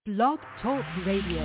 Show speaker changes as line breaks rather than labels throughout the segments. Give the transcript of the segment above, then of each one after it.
Blog Talk Radio.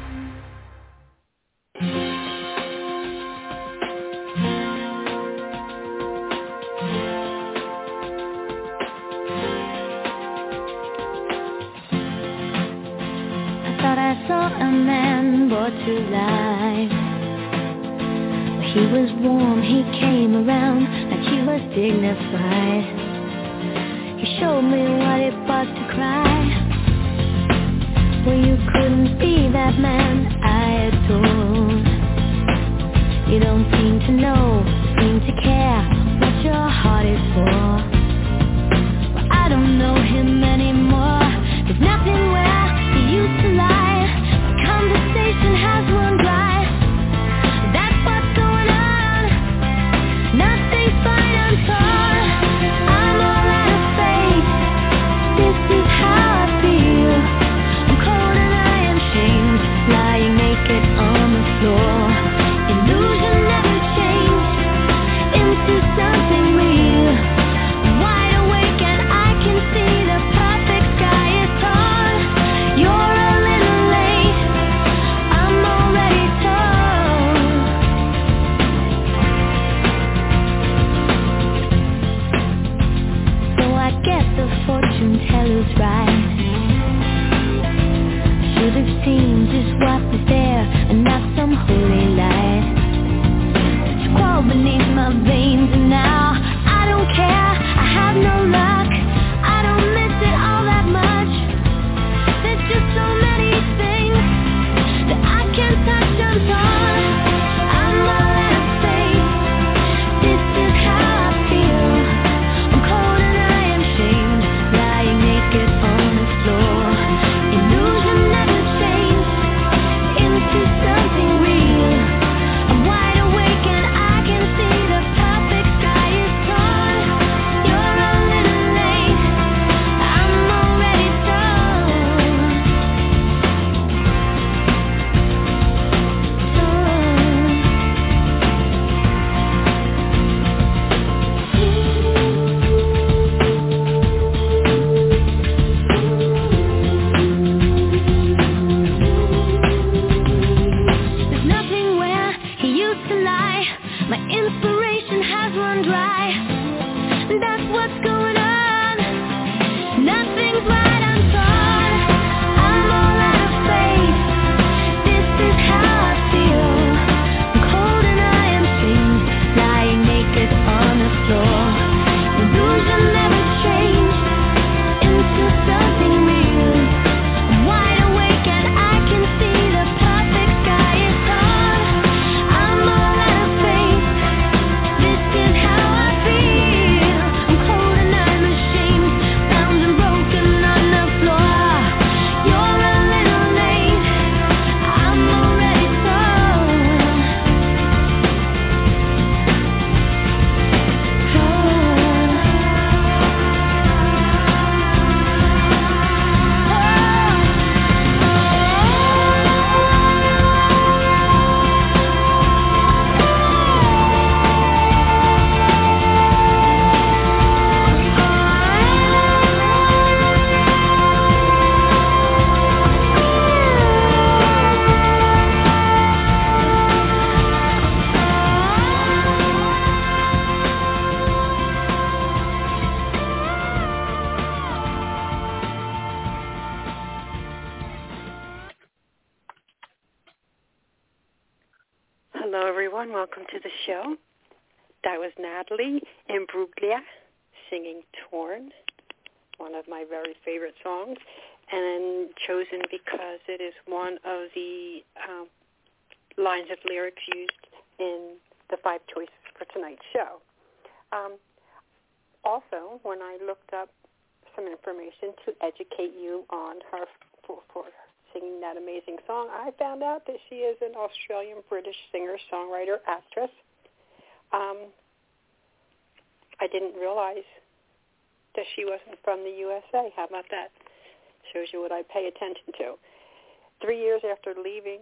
I saw a man brought to life. He was warm, he came around like he was dignified. He showed me what it was to cry. Well, you couldn't be that man I adored. You don't seem to know, seem to care what your heart is for. Well, I don't know him anymore. There's nothing where he used to lie. Conversation has run dry. That's what's going on. Nothing's fine, I'm torn. I'm all out of faith. This is how I feel. I'm cold and I am shamed, lying naked on the floor. Illusion never changed into something real. I'm wide awake and I can see the perfect sky is torn. You're a little late. I'm already torn. So I guess the fortune teller's right. Should have seen just what was there and not some holy light. It's crawled beneath my veins and now I don't care. I have no luck. I don't miss it all that much. There's just so many things that I can't touch. I'm torn. I'm all out of faith. This is how I feel. I'm cold and I am shamed, lying naked on the floor. Illusion never changed into something real. I'm wide awake and I can see the perfect sky is torn. You're a little late. I'm already torn. There's nothing where he used to lie. My inspiration has run dry. That's what's going on. Nothing's right, I'm torn. I'm all out of faith. This is how I feel. I'm cold and I am shamed, lying naked on the floor. Illusion never changed into something real. I'm wide awake and I can see the perfect sky is torn. I'm all out of faith. This is how I feel. I'm cold and I'm ashamed, bound and broken on the floor. You're a little late. I'm already torn.
Hello, everyone. Welcome to the show. That was Natalie Imbruglia singing Torn, one of my very favorite songs, and chosen because it is one of the lines of lyrics used in the 5 choices for tonight's show. Also, when I looked up some information to educate you on her for singing that amazing song, I found out that she is an Australian-British singer-songwriter, actress. I didn't realize that she wasn't from the USA. How about that? Shows you what I pay attention to. 3 years after leaving,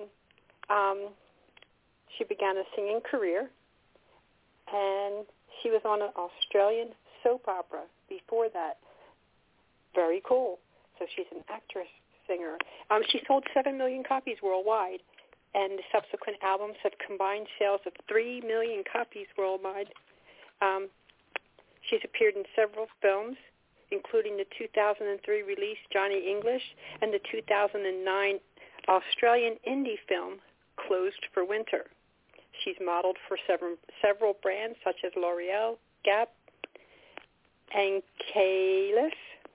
she began a singing career, and she was on an Australian soap opera before that. Very cool. So she's an actress, singer. She sold 7 million copies worldwide, and the subsequent albums have combined sales of 3 million copies worldwide. She's appeared in several films, including the 2003 release Johnny English and the 2009 Australian indie film Closed for Winter. She's modeled for several brands such as L'Oreal, Gap, and Kalis.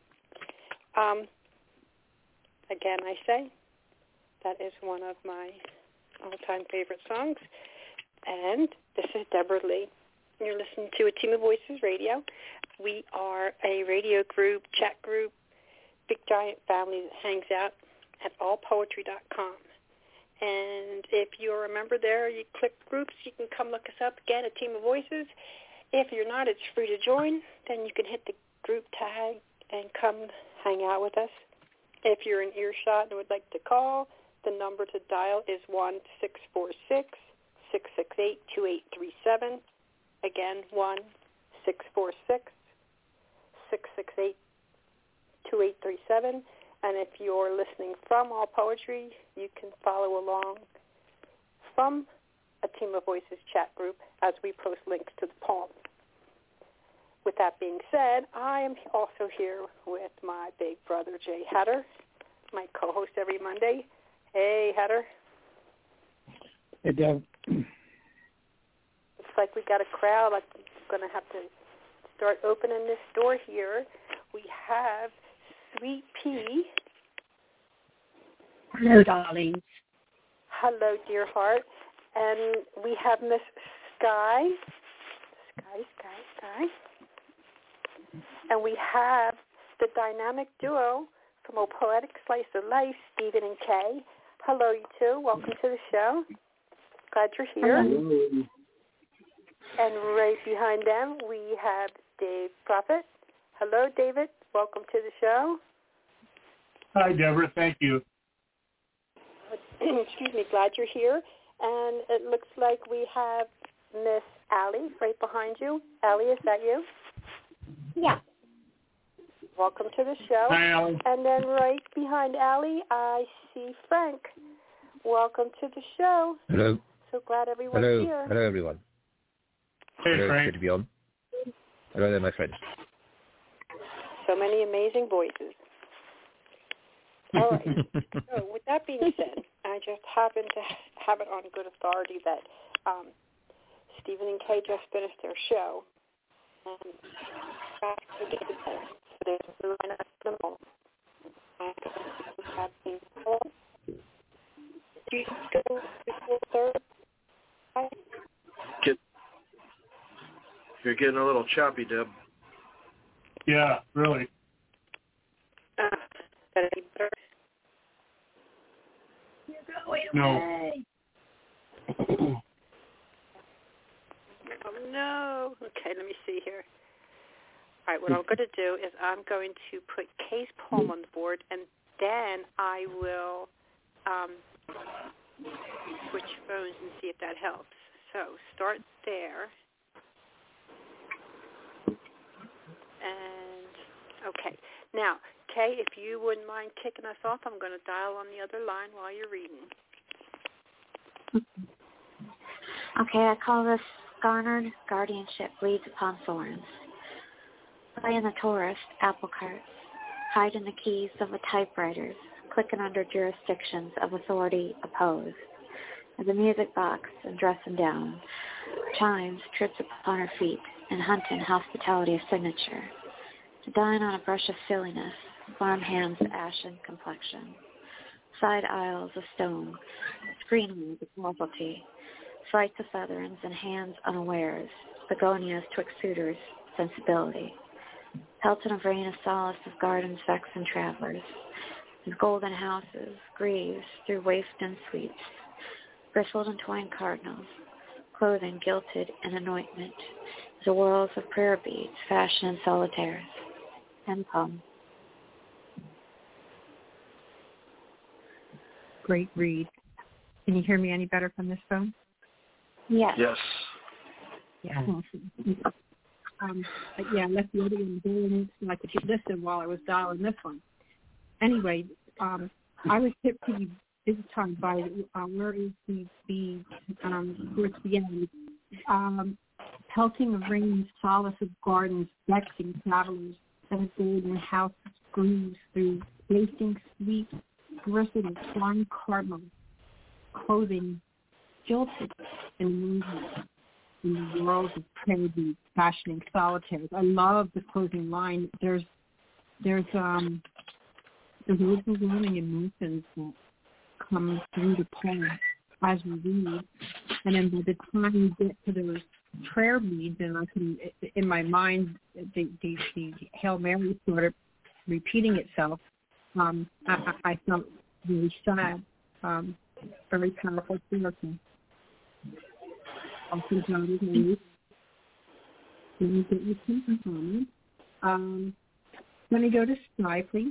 Again, I say that is one of my all-time favorite songs. And this is Deborah Lee. You're listening to A Team of Voices Radio. We are a radio group, chat group, big giant family that hangs out at allpoetry.com. And if you're a member there, you click groups, you can come look us up. Again, A Team of Voices. If you're not, it's free to join. Then you can hit the group tag and come hang out with us. If you're in earshot and would like to call, the number to dial is 1-646-668-2837. Again, 1-646-668-2837. And if you're listening from All Poetry, you can follow along from A Team of Voices chat group as we post links to the poem. With that being said, I am also here with my big brother, Jay Hatter, my co-host every Monday. Hey, Hatter.
Hey, Deb.
Looks like we got a crowd. I'm going to have to start opening this door here. We have Sweet Pea.
Hello, darlings.
Hello, dear heart. And we have Miss Sky. Sky. And we have the dynamic duo from A Poetic Slice of Life, Stephen and Kay. Hello, you two. Welcome to the show. Glad you're here.
Hello.
And right behind them, we have Dave Prophet. Hello, David. Welcome to the show.
Hi, Deborah. Thank you.
Excuse me. Glad you're here. And it looks like we have Miss Allie right behind you. Allie, is that you?
Yeah.
Welcome to the show.
Hi, Allie.
And then right behind Allie, I see Frank. Welcome to the show.
Hello.
So glad everyone's here.
Hello, everyone.
Hey,
Hello,
Frank.
good to be on. Hello there, my friend.
So many amazing voices. All right. So with that being said, I just happen to have it on good authority that Stephen and Kay just finished their show. And there's a line up for them all. Do you go before third?
You're getting a little choppy, Deb.
Yeah, really.
Is that any better?
You're going
No.
away.
Oh, no. Okay, let me see here. All right, what I'm going to do is I'm going to put Kay's poem on the board, and then I will switch phones and see if that helps. So start there. And, okay. Now, Kay, if you wouldn't mind kicking us off, I'm going to dial on the other line while you're reading.
Okay, I call this Garnered Guardianship Leads Upon Thorns. Play in the tourist apple carts, hide in the keys of the typewriters, clicking under jurisdictions of authority opposed. As a music box and dressing down, chimes trips upon her feet and hunting hospitality of signature. To dine on a brush of silliness, farm hands ashen complexion. Side aisles of stone, screen holes of novelty, flights of featherings and hands unawares, begonias twixt suitors, sensibility. Pelton of rain of solace of gardens vexed and travelers, his golden houses, grieves through waste and sweets, bristled and twined cardinals, clothing gilted in anointment, the whirls of prayer beads fashioned in solitaires, and poem.
Great read. Can you hear me any better from this phone?
Yes.
Yes.
Yeah. But yeah, I left the other one going so I could listen while I was dialing this one. Anyway, I was hit pretty big time by where is the towards the end. Pelting of rain, solace of gardens, vexing travelers, that a golden house grooves through, wasting sweet, bristled of flying cardinals, clothing jilted and moving in the world of prayer beads, fashioning solitaires. I love the closing line. There's overwhelming emotions that come through the poem as we read, and then by the time we get to those prayer beads, and I can, in my mind, the Hail Mary started repeating itself. I felt really sad. Very powerful miracle. Also, God is amazing. Let me get you some comments. Let me go to Sky, please.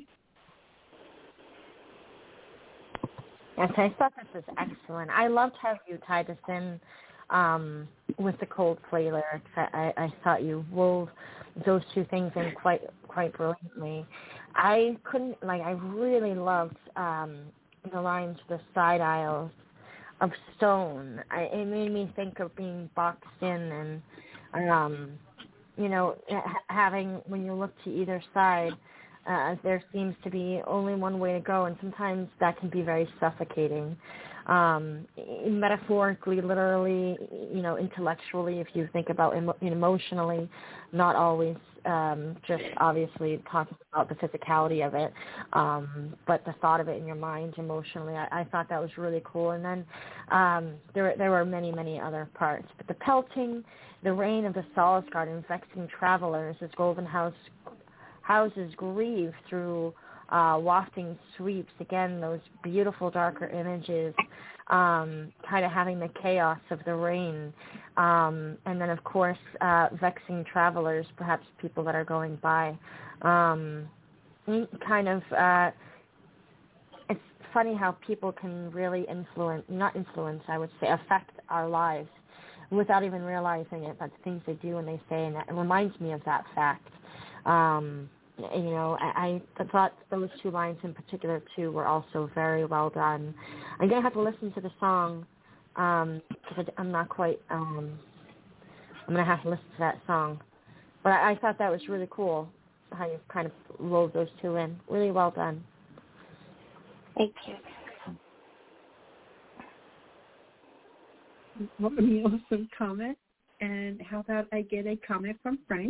Yes, I thought this was excellent. I loved how you tied us in with the Coldplay lyrics. I thought you wove those two things in quite brilliantly. I really loved the lines, the side aisles of stone. It made me think of being boxed in and, having, when you look to either side, there seems to be only one way to go, and sometimes that can be very suffocating. Metaphorically, literally, intellectually, if you think about emotionally, not always just obviously talking about the physicality of it, but the thought of it in your mind emotionally. I thought that was really cool. And then there were many, many other parts. But the pelting, the rain of the solace garden, vexing travelers, as golden houses grieve through wafting sweeps. Again, those beautiful darker images, kind of having the chaos of the rain. And then, of course, vexing travelers, perhaps people that are going by. It's funny how people can really affect our lives without even realizing it, but the things they do and they say, and it reminds me of that fact. I thought those two lines in particular, too, were also very well done. I'm going to have to listen to the song because I'm not quite, I'm going to have to listen to that song. But I thought that was really cool, how you kind of wove those two in. Really well done.
Thank you.
Let me also comment. And how about I get a comment from Frank?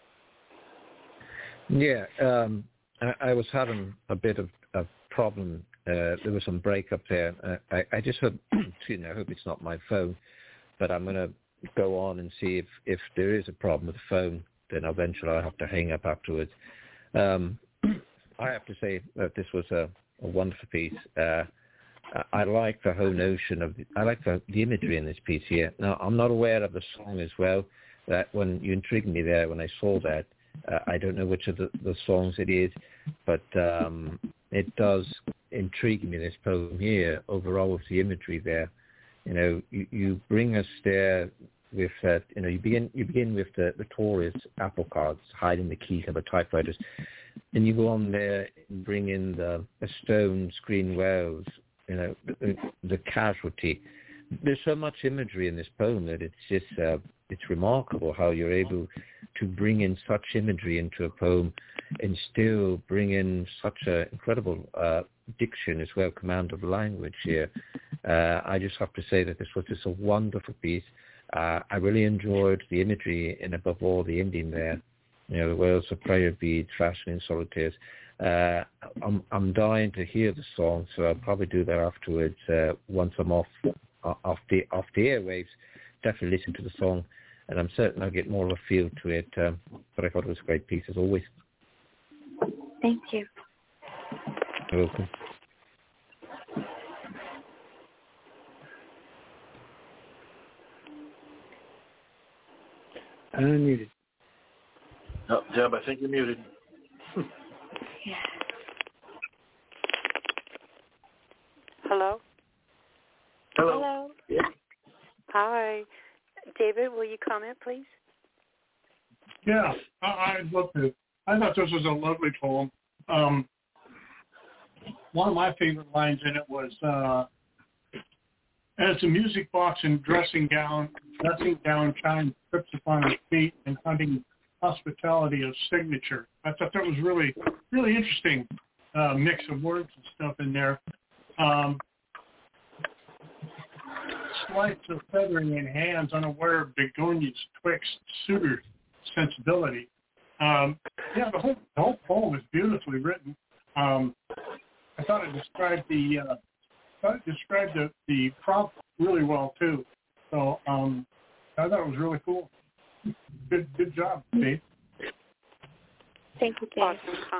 Yeah, I was having a bit of a problem. There was some breakup there. I just hope, excuse me, I hope it's not my phone, but I'm going to go on and see if there is a problem with the phone. Then eventually I'll have to hang up afterwards. I have to say that this was a wonderful piece. I like the whole notion of, I like the imagery in this piece here. Now, I'm not aware of the song as well. That when you intrigued me there when I saw that, I don't know which of the songs it is, but it does intrigue me, this poem here, overall with the imagery there. You bring us there with that, you begin with the Tories apple cards hiding the keys of the typewriters, and you go on there and bring in the stone screen wells, the casualty. There's so much imagery in this poem that it's just, it's remarkable how you're able to bring in such imagery into a poem and still bring in such an incredible diction as well, command of language here. I just have to say that this was just a wonderful piece. I really enjoyed the imagery and above all the ending there. The words of prayer beads, fashioning solitaires. I'm dying to hear the song, so I'll probably do that afterwards once I'm off the airwaves. Definitely listen to the song, and I'm certain I'll get more of a feel to it. But I thought it was a great piece as always.
Thank you.
You're welcome.
Unmuted.
No, Deb, I think you're muted.
Yeah. Hello?
Hello. Yeah.
Hi. David, will you comment, please?
Yeah, I'd love to. I thought this was a lovely poem. one of my favorite lines in it was, as the music box and dressing down, Chime trips upon her feet and hunting hospitality of signature. I thought that was really, really interesting mix of words and stuff in there. Slights of feathering in hands, unaware of begonias twixt suitor sensibility. The whole poem is beautifully written. I thought it described the prompt really well too. So I thought it was really cool. Good job, Dave.
Thank you, Dave.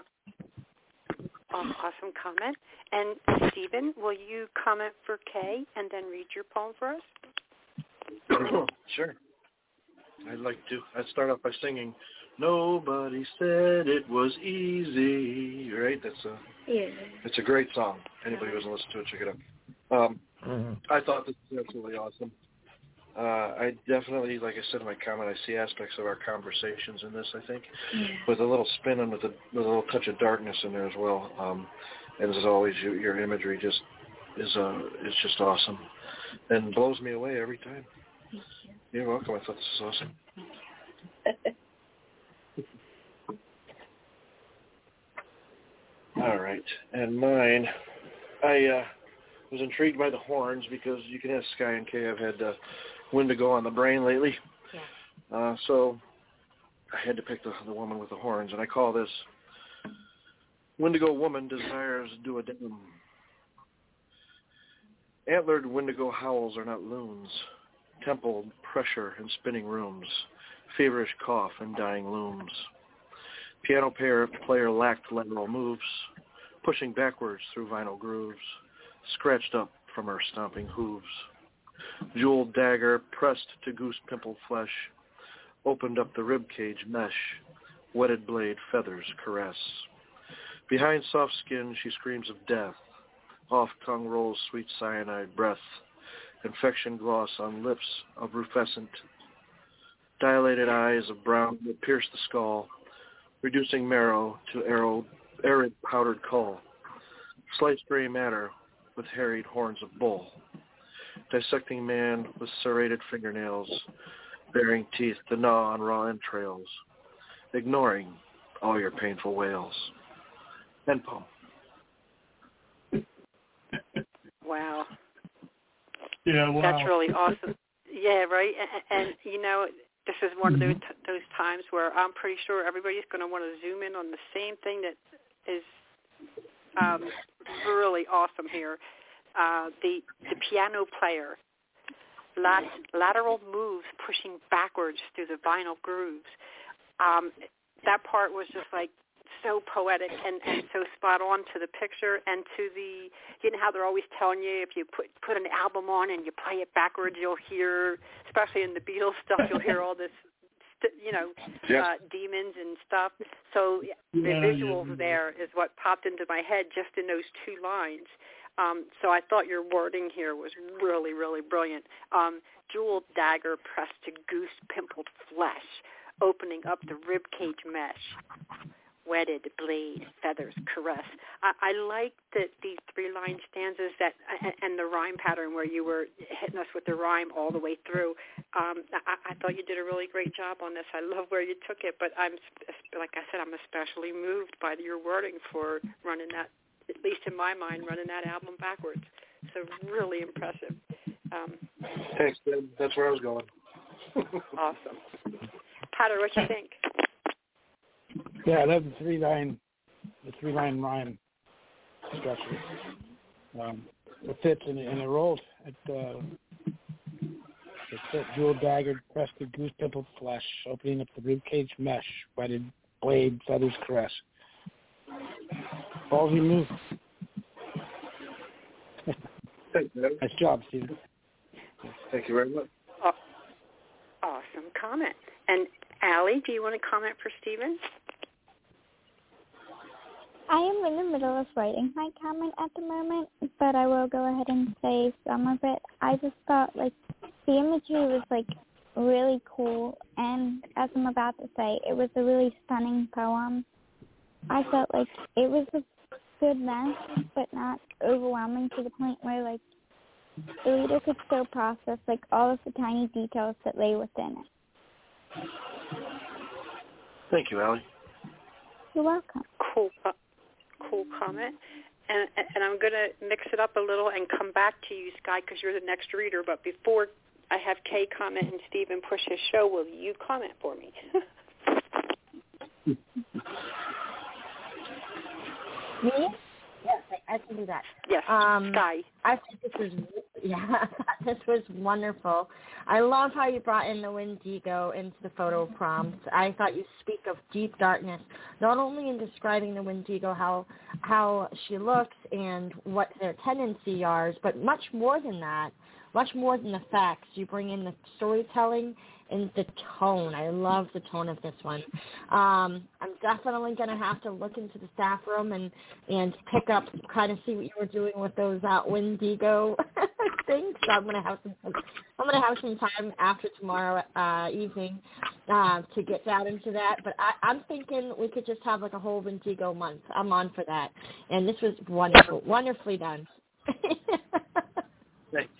Awesome comment. And Stephen, will you comment for Kay and then read your poem for us?
Sure. I'd start off by singing, "Nobody said it was easy." Right? It's a great song. Anybody who hasn't listened to it, check it out. I thought this was absolutely awesome. I definitely, like I said in my comment, I see aspects of our conversations in this, I think, with a little spin and with a little touch of darkness in there as well. And as always, your imagery just is just awesome and blows me away every time.
Thank you.
You're welcome. I thought this was awesome. All right. And mine, I was intrigued by the horns because you can ask Sky and Kay. I've had Wendigo on the brain lately. Yeah. So I had to pick the woman with the horns, and I call this Wendigo Woman Desires Duodenum. Antlered Wendigo howls are not loons, temple pressure in spinning rooms, feverish cough and dying looms. Piano player lacked lateral moves, pushing backwards through vinyl grooves, scratched up from her stomping hooves. Jeweled dagger pressed to goose-pimpled flesh, opened up the ribcage mesh, wetted blade feathers caress. Behind soft skin she screams of death, off tongue rolls sweet cyanide breath, infection gloss on lips of rufescent, dilated eyes of brown that pierce the skull, reducing marrow to arid powdered caul, sliced gray matter with harried horns of bull, dissecting man with serrated fingernails, baring teeth to gnaw on raw entrails, ignoring all your painful wails. End poem.
Wow.
Yeah, wow.
That's really awesome. Yeah, right. And you know, this is one of those times where I'm pretty sure everybody's going to want to zoom in on the same thing that is really awesome here. The piano player, lateral moves pushing backwards through the vinyl grooves. That part was just like so poetic and so spot on to the picture and to the, you know how they're always telling you if you put an album on and you play it backwards, you'll hear, especially in the Beatles stuff, you'll hear all this, demons and stuff. So the visuals there is what popped into my head just in those two lines. So I thought your wording here was really, really brilliant. Jeweled dagger pressed to goose-pimpled flesh, opening up the ribcage mesh. Wetted blade, feathers caress. I like that these 3-line stanzas that and the rhyme pattern where you were hitting us with the rhyme all the way through. I thought you did a really great job on this. I love where you took it, but I'm especially moved by your wording for running that, at least in my mind, running that album backwards. So really impressive.
Thanks, Ben. That's where I was going.
Awesome. Potter, what you think?
Yeah, I love the three line rhyme structure. It fits and it rolls. It fits. Jeweled dagger pressed to goose pimpled flesh, opening up the ribcage mesh, wetted blade feathers caress. Ballsy move.
Thanks, man.
Nice job, Stephen.
Thank you very much.
Awesome comment. And Allie, do you want to comment for Stephen?
I am in the middle of writing my comment at the moment, but I will go ahead and say some of it. I just thought, the imagery was, really cool, and as I'm about to say, it was a really stunning poem. I felt like it was good message, but not overwhelming to the point where, like, the reader could still process, like, all of the tiny details that lay within it.
Thank you, Allie.
You're welcome.
Cool comment. And I'm going to mix it up a little and come back to you, Sky, because you're the next reader. But before I have Kay comment and Stephen push his show, will you comment for me?
Me? Yes, I can do that.
Yes, Sky.
I think this was wonderful. I love how you brought in the Wendigo into the photo prompt. I thought you speak of deep darkness, not only in describing the Wendigo, how she looks and what their tendencies are, but much more than that, much more than the facts. You bring in the storytelling and the tone. I love the tone of this one. I'm definitely going to have to look into the staff room and pick up, kind of see what you were doing with those Wendigo things. So I'm going to have some time after tomorrow evening to get down into that. But I'm thinking we could just have like a whole Wendigo month. I'm on for that. And this was wonderful, wonderfully done.
Thanks.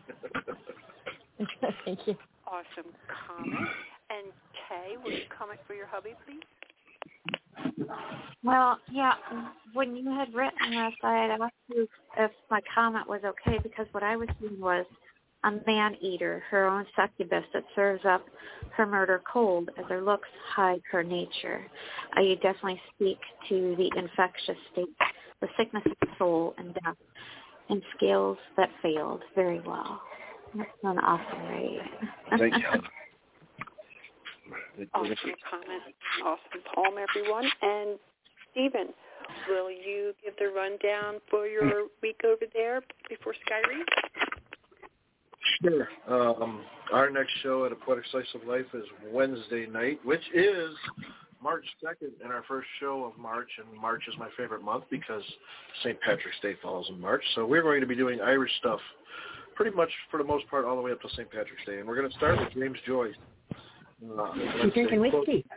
Thank you.
Awesome comment. And Kay, will you comment for your hubby, please?
Well, yeah, when you had written this, I had asked you if my comment was okay, because what I was seeing was a man-eater, her own succubus that serves up her murder cold as her looks hide her nature. You definitely speak to the infectious state, the sickness of the soul and death, and scales that failed very well. That's an awesome read.
Thank you.
Awesome comment. Awesome poem, everyone. And Stephen, will you give the rundown for your week over there before Sky reads?
Sure. Our next show at A Poetic Slice of Life is Wednesday night, which is March 2nd, and our first show of March. And March is my favorite month because St. Patrick's Day falls in March. So we're going to be doing Irish stuff pretty much for the most part all the way up to St. Patrick's Day. And we're going to start with James Joyce.
Drinking whiskey.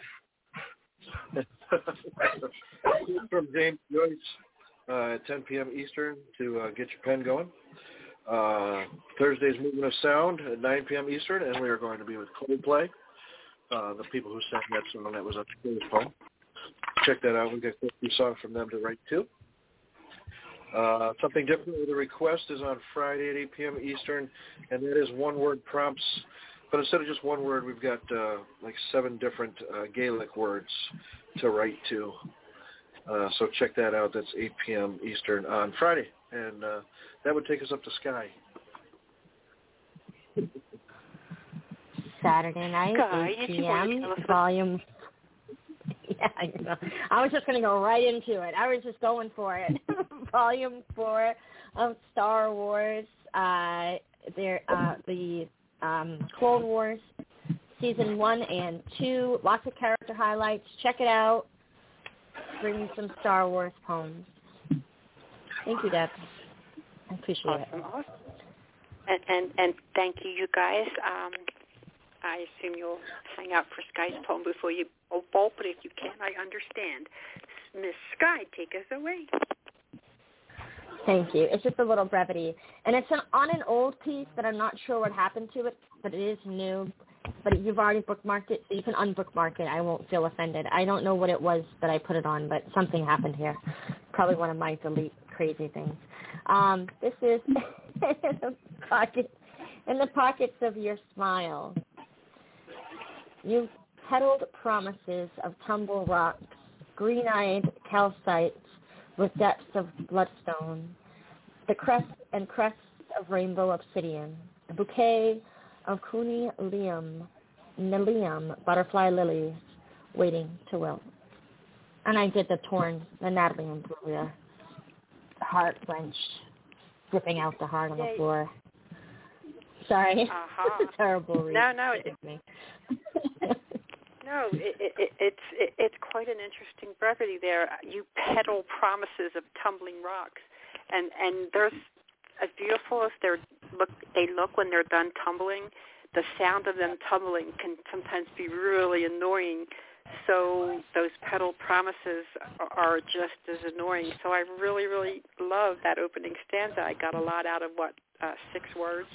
From James Joyce at 10 p.m. Eastern to get your pen going. Thursday's Movement of Sound at 9 p.m. Eastern, and we are going to be with Coldplay, the people who sang that song that was on the poem. Check that out. We got a few songs from them to write to. Something different with a request is on Friday at 8 p.m. Eastern, and that is one-word prompts. But instead of just one word, we've got like 7 different Gaelic words to write to. So check that out. That's 8 p.m. Eastern on Friday. And that would take us up to Sky.
Saturday night,
Sky,
8 p.m., volume. Yeah, I was just going to go right into it. I was just going for it. Volume 4 of Star Wars. The Clone Wars, Season 1 and 2. Lots of character highlights. Check it out. Bring some Star Wars poems. Thank you, Deb. I appreciate it.
Awesome. And thank you, you guys. I assume you'll hang out for Sky's poem before you bolt, but if you can't, I understand. Miss Sky, take us away.
Thank you. It's just a little brevity. And it's on an old piece that I'm not sure what happened to it, but it is new. But you've already bookmarked it, so you can unbookmark it. I won't feel offended. I don't know what it was that I put it on, but something happened here. Probably one of my delete crazy things. This is in the pockets of your smile. You've peddled promises of tumble rocks, green-eyed calcites with depths of bloodstone, the crests and crests of rainbow obsidian, a bouquet of Cuneiform butterfly lilies waiting to wilt. And I did the Natalie Imbruglia heart wrench, ripping out the heart on the floor. Sorry. It's a terrible read.
No, No, it's quite an interesting brevity there. You peddle promises of tumbling rocks, and there's as beautiful as they look when they're done tumbling. The sound of them tumbling can sometimes be really annoying. so those petal promises are just as annoying. So I really, really love that opening stanza. I got a lot out of 6 words.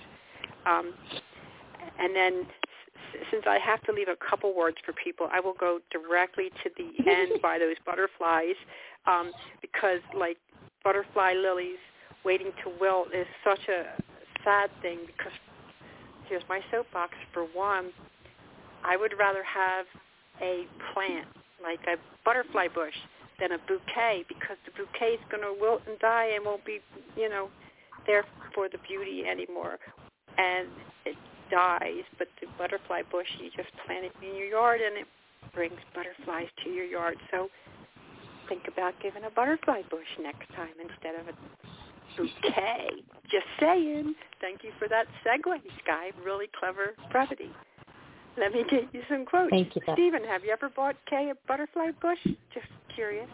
And then since I have to leave a couple words for people, I will go directly to the end by those butterflies, because like butterfly lilies waiting to wilt is such a sad thing, because here's my soapbox. For one, I would rather have a plant like a butterfly bush than a bouquet, because the bouquet is going to wilt and die and won't be, there for the beauty anymore. And it dies, but the butterfly bush, you just plant it in your yard and it brings butterflies to your yard. So think about giving a butterfly bush next time instead of a bouquet. Just saying. Thank you for that segue, Sky. Really clever brevity. Let me get you some quotes.
Thank you.
Stephen, have you ever bought Kay a butterfly bush? Just curious.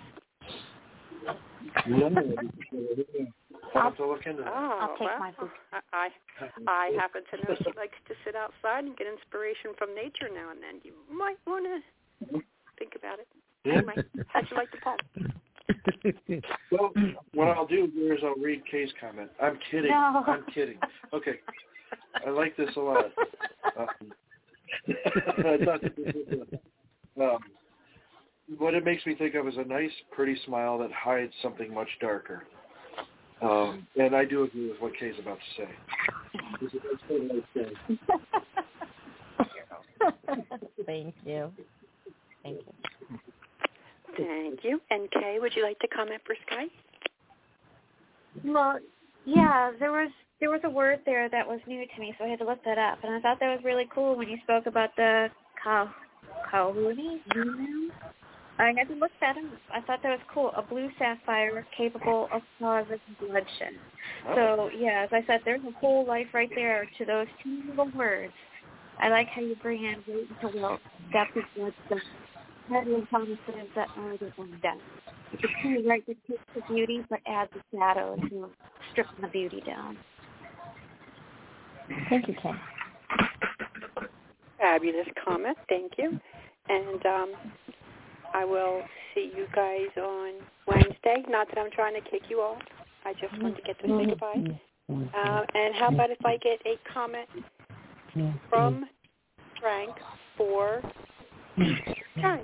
No. I'll look into that.
I'll take my book.
I happen to know she likes to sit outside and get inspiration from nature now and then. You might want to think about it.
Yeah.
Anyway, how'd you like the poem?
Well, what I'll do here is I'll read Kay's comment. I'm kidding.
No.
I'm kidding. Okay. I like this a lot. I thought this was what it makes me think of is a nice, pretty smile that hides something much darker. And I do agree with what Kay's about to say.
Thank you. Thank you.
Thank you. And Kay, would you like to comment for Sky?
Well, yeah, there was a word there that was new to me, so I had to look that up. And I thought that was really cool when you spoke about the kahuna. I had to look that up. I thought that was cool. A blue sapphire capable of causing bloodshed. So, yeah, as I said, there's a whole life right there to those 2 little words. I like how you bring in wait until wilt, depth of bloodshed, peddling promises that are the one death. It's true, right? It takes the beauty, but adds a shadow to stripping the beauty down.
Thank you, Kay.
Fabulous comment. Thank you. And I will see you guys on Wednesday. Not that I'm trying to kick you off. I just want to get to say goodbye. And how about if I get a comment from Frank for Sky?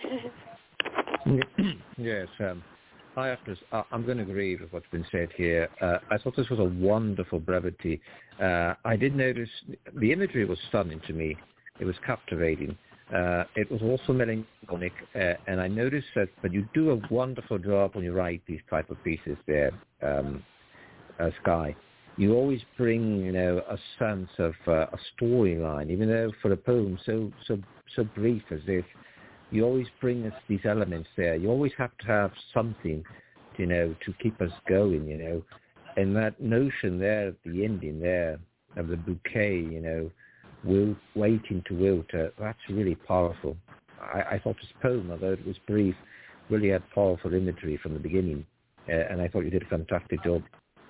Yes. I'm going to agree with what's been said here. I thought this was a wonderful brevity. I did notice the imagery was stunning to me. It was captivating. It was also melancholic, and I noticed that, but you do a wonderful job when you write these type of pieces there, Sky. You always bring, a sense of a storyline, even though for a poem so brief as this, you always bring us these elements there. You always have to have something, to keep us going, And that notion there at the ending there of the bouquet, waiting to wilt, that's really powerful. I thought this poem, although it was brief, really had powerful imagery from the beginning, and I thought you did a fantastic job.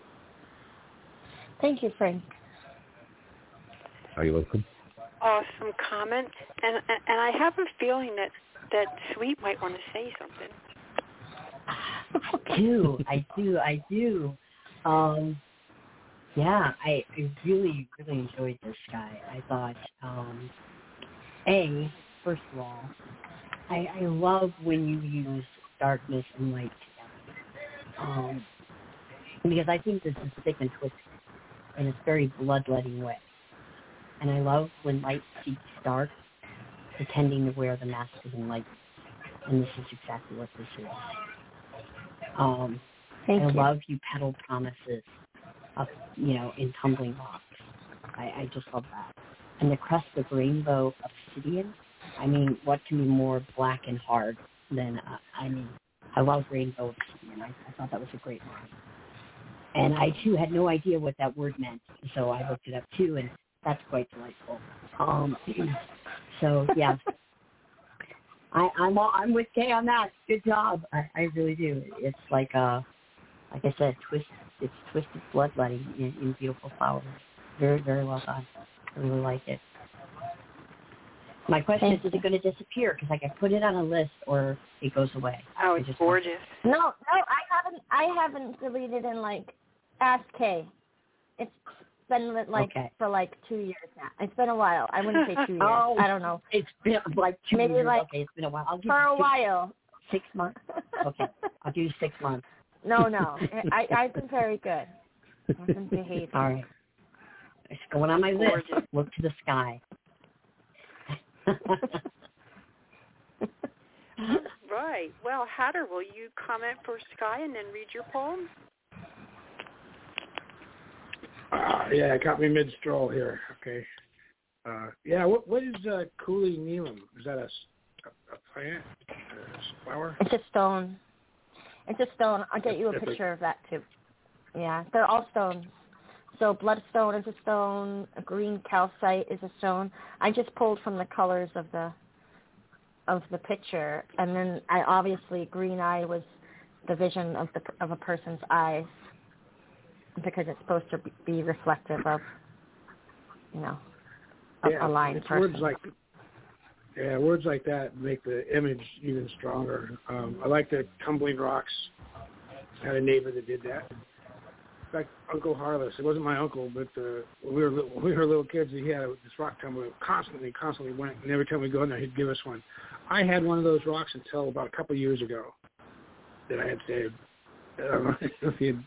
Thank you, Frank.
Are you welcome?
Awesome comment. And I have a feeling that Sweet might want to say something.
I do. Yeah, I really, really enjoyed this guy. I thought, first of all, I love when you use darkness and light together. Because I think this is thick and twisted in a very bloodletting way. And I love when light seeks dark, pretending to wear the masculine light. And this is exactly what this is. I love you petal promises of, in tumbling rocks. I just love that. And the crest of rainbow obsidian. I mean, what can be more black and hard than, I love rainbow obsidian. I thought that was a great line. And I, too, had no idea what that word meant. So I looked it up, too, and that's quite delightful. So, yeah. I'm with Kay on that. Good job. I really do. It's like I said, it's twisted bloodletting in beautiful flowers. Very, very well done. I really like it. My question is it going to disappear? Because I can put it on a list or it goes away.
Oh, it's gorgeous.
No, I haven't deleted in ask Kay. It's been for 2 years now. It's been a while. I wouldn't say 2 years.
Oh,
I don't know.
It's been 2
Maybe
years. Okay, it's been a while. I'll give
for
you
a while.
6 months. Okay, I'll do 6 months.
No. I've been very good. I've been behaving.
All right. It's going on my list. Look to the sky.
Right. Well, Hatter, will you comment for Sky and then read your poem?
Yeah, it got me mid-stroll here. Okay. What is Cooley Neelam? Is that a plant? A flower?
It's a stone. I'll get you a picture of that, too. Yeah, they're all stones. So bloodstone is a stone. A green calcite is a stone. I just pulled from the colors of the picture, and then green eye was the vision of a person's eyes, because it's supposed to be reflective of, a blind person.
Words like that make the image even stronger. I like the tumbling rocks. I had a neighbor that did that. In fact, Uncle Harless, it wasn't my uncle, but when we were little kids, he had this rock tumbler constantly went, and every time we go in there, he'd give us one. I had one of those rocks until about a couple of years ago that I had saved. I don't know if he'd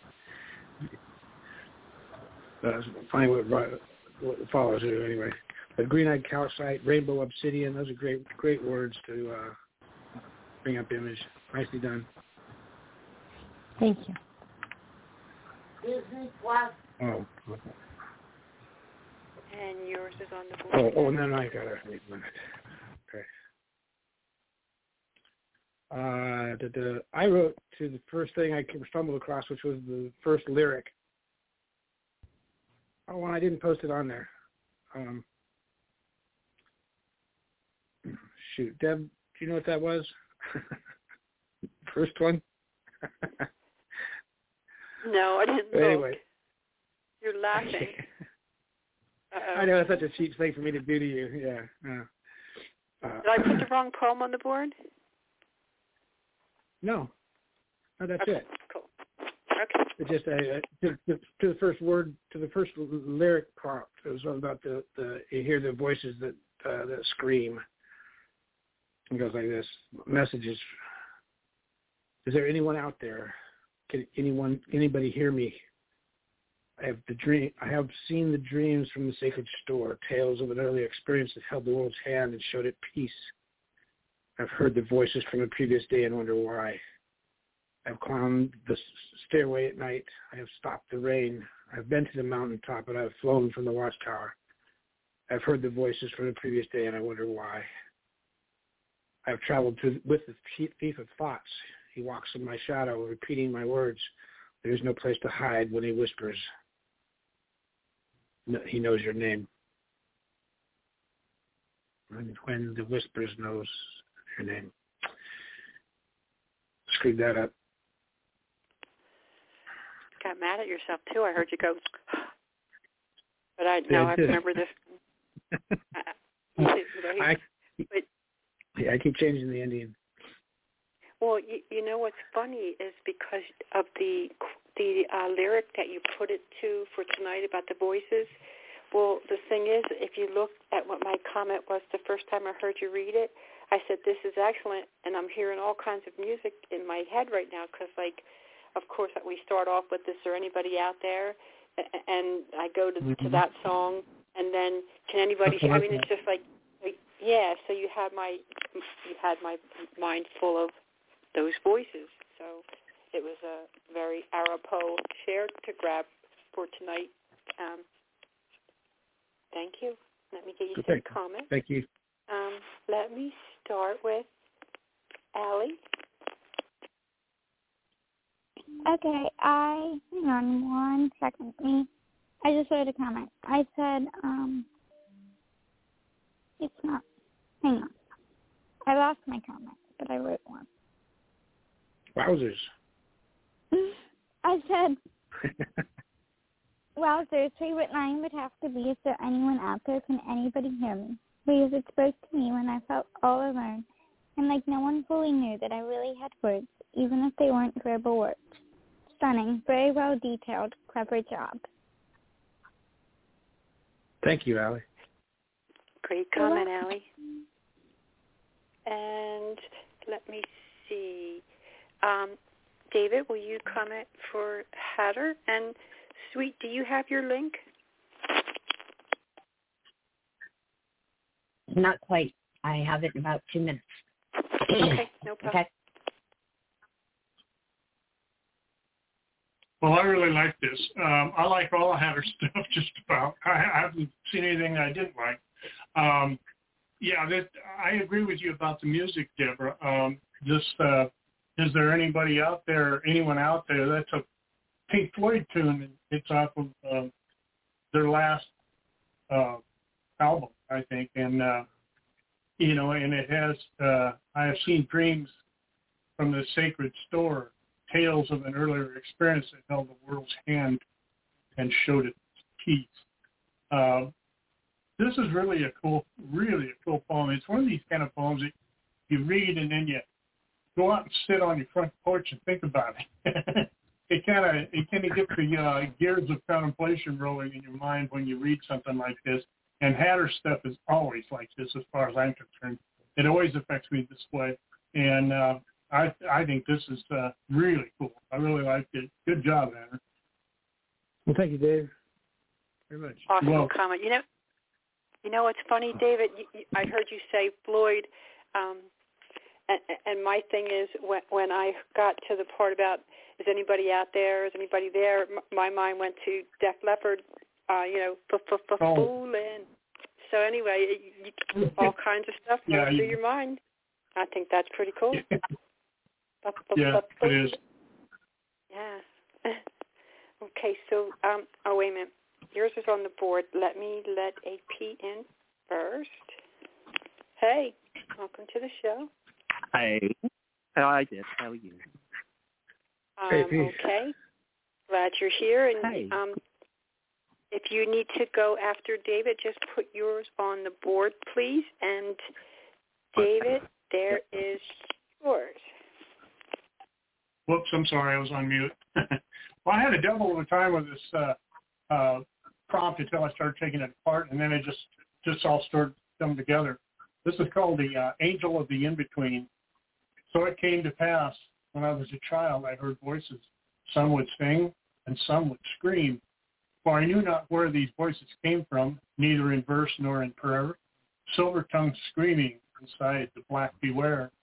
find what follows it anyway. But green-eyed calcite, rainbow obsidian, those are great words to bring up image. Nicely done.
Thank you.
Oh.
And yours is on the board.
Oh, and then I got to wait a minute. Okay. I wrote to the first thing I stumbled across, which was the first lyric. Oh, and I didn't post it on there. Shoot, Deb, do you know what that was? First one?
No, I didn't look.
Anyway.
You're laughing.
I know, that's such a cheap thing for me to do to you. Yeah.
Did I put the wrong poem on the board?
No, that's
okay.
it.
Cool. Okay.
It's just to the first word, to the first lyric prompt. It was all about the you hear the voices that scream. It goes like this: messages. Is there anyone out there? Can anybody hear me? I have seen the dreams from the sacred store, tales of an early experience that held the world's hand and showed it peace. I've heard the voices from a previous day and wonder why. I've climbed the stairway at night. I have stopped the rain. I've been to the mountaintop, and I've flown from the watchtower. I've heard the voices from the previous day, and I wonder why. I've traveled with the thief of thoughts. He walks in my shadow, repeating my words. There's no place to hide when he whispers. No, he knows your name. When the whispers knows your name. Screw that up.
Got mad at yourself too. I heard you go. But I remember this.
I keep changing the ending.
Well, you know what's funny is because of the lyric that you put it to for tonight about the voices. Well, the thing is, if you look at what my comment was the first time I heard you read it, I said, this is excellent, and I'm hearing all kinds of music in my head right now because, of course, we start off with, is there anybody out there? And I go to that song, and then can anybody hear? I mean, it's just yeah, so you had my mind full of those voices. So it was a very apropos share to grab for tonight. Thank you. Let me get you some comments.
Thank you.
Let me start with Allie.
Okay, hang on 1 second. I just wrote a comment. I said, it's not, hang on. I lost my comment, but I wrote one.
Wowzers.
I said, wowzers, favorite line would have to be, is there anyone out there? Can anybody hear me? because it spoke to me when I felt all alone and like no one fully knew that I really had words, even if they weren't verbal words. Stunning, very well detailed, clever job.
Thank you, Allie.
Great comment, Allie. And let me see. David, will you comment for Hatter? And Sweet, do you have your link?
Not quite. I have it in about 2 minutes.
Okay, no problem.
Okay.
Well, I really like this. I like all the Hatter stuff just about. I haven't seen anything I didn't like. I agree with you about the music, Deborah. Is there anyone out there that's a Pink Floyd tune? It's off of their last album, I think, and and it has. I have seen dreams from the sacred store, tales of an earlier experience that held the world's hand and showed its keys. This is really a cool poem. It's one of these kind of poems that you read and then you go out and sit on your front porch and think about it. It kind of gets the gears of contemplation rolling in your mind when you read something like this. And Hatter stuff is always like this, as far as I'm concerned. It always affects me this way, and I think this is really cool. I really liked it. Good job, Hatter.
Well, thank you, Dave. Very much.
Awesome comment. You know what's funny, David? I heard you say Floyd, and my thing is when I got to the part about is anybody out there? Is anybody there? My mind went to Def Leppard. Fooling. So anyway, all kinds of stuff goes through your mind. I think that's pretty cool.
Yeah, it is.
Yeah. Okay, so, wait a minute. Yours is on the board. Let me let AP in first. Hey, welcome to the show.
Hi. I did. How are you?
Okay. Glad you're here. And
Hi.
if you need to go after David, just put yours on the board, please. And David, there is yours.
Whoops, I'm sorry, I was on mute. Well, I had a devil of a time with this prompt until I started taking it apart, and then it just all started to come together. This is called the Angel of the In-Between. So it came to pass, when I was a child, I heard voices. Some would sing, and some would scream. For I knew not where these voices came from, neither in verse nor in prayer. Silver-tongued screaming inside the black beware.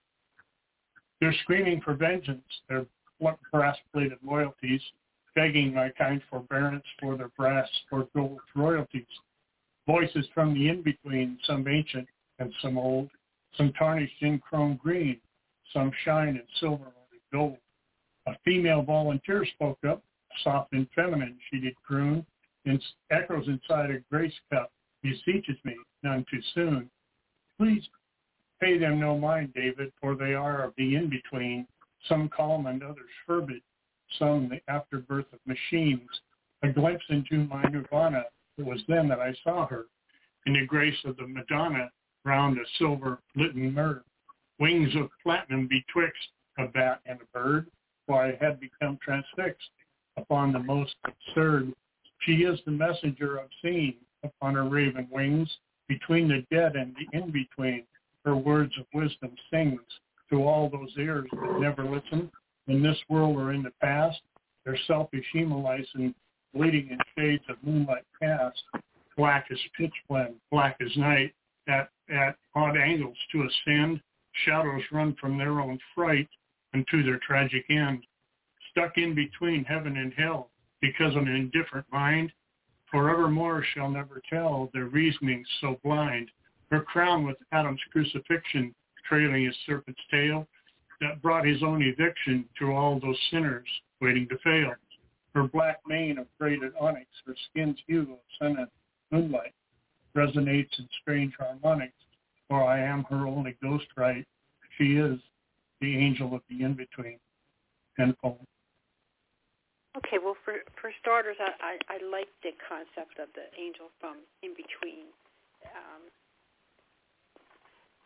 They're screaming for vengeance, their brass-plated loyalties, begging my kind forbearance for their brass or gold royalties. Voices from the in-between, some ancient and some old, some tarnished in chrome green, some shine in silver or gold. A female volunteer spoke up, soft and feminine she did croon, and echoes inside a grace cup, beseeches me, none too soon. Please pay them no mind, David, for they are of the in-between, some calm and others fervid, some the afterbirth of machines. A glimpse into my nirvana, it was then that I saw her, in the grace of the Madonna, round a silver-litten myrrh. Wings of platinum betwixt a bat and a bird, for I had become transfixed upon the most absurd. She is the messenger obscene upon her raven wings, between the dead and the in-between. Her words of wisdom sings to all those ears that never listen, in this world or in the past. Their selfish hemolysin bleeding in shades of moonlight cast, black as pitch blende, black as night, at odd angles to ascend. Shadows run from their own fright unto their tragic end. Stuck in between heaven and hell, because of an indifferent mind, forevermore shall never tell their reasonings so blind. Her crown with Adam's crucifixion, trailing his serpent's tail, that brought his own eviction to all those sinners waiting to fail. Her black mane of braided onyx, her skin's hue of sun and moonlight, resonates in strange harmonics, for I am her only ghost right. She is the angel of the in-between. End poem.
Okay, well, for starters, I like the concept of the angel from in between.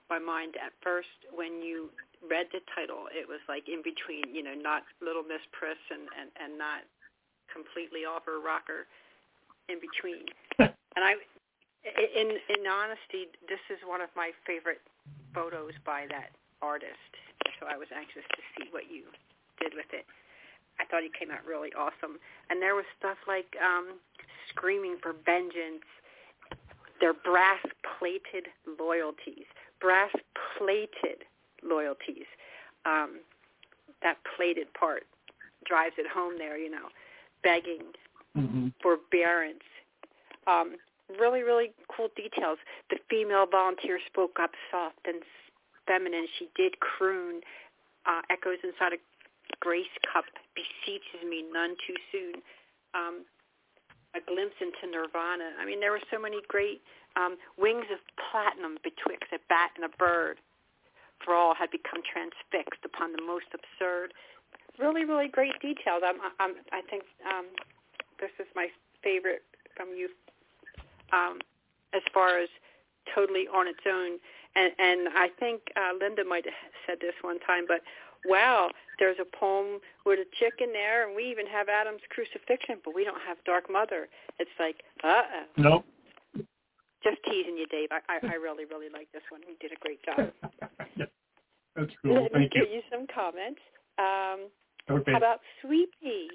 my mind at first when you read the title. It was like in between, not Little Miss Priss and not completely off her rocker, in between. And in honesty, this is one of my favorite photos by that artist. So I was anxious to see what you did with it. I thought he came out really awesome. And there was stuff like Screaming for Vengeance, their brass-plated loyalties. Brass-plated loyalties. That plated part drives it home there, begging, forbearance. Really, really cool details. The female volunteer spoke up soft and feminine. She did croon, echoes inside a grace cup, beseeches me none too soon. A glimpse into nirvana. I mean, there were so many great wings of platinum betwixt a bat and a bird. For all had become transfixed upon the most absurd. Really, really great details. I think this is my favorite from you, as far as totally on its own. And I think Linda might have said this one time, but wow, there's a poem with a chick in there, and we even have Adam's crucifixion, but we don't have Dark Mother. It's like, uh-oh.
Nope.
Just teasing you, Dave. I really, really like this one. You did a great job.
That's cool.
Let me
Thank you.
give you some comments.
Okay.
How about Sweet Pea?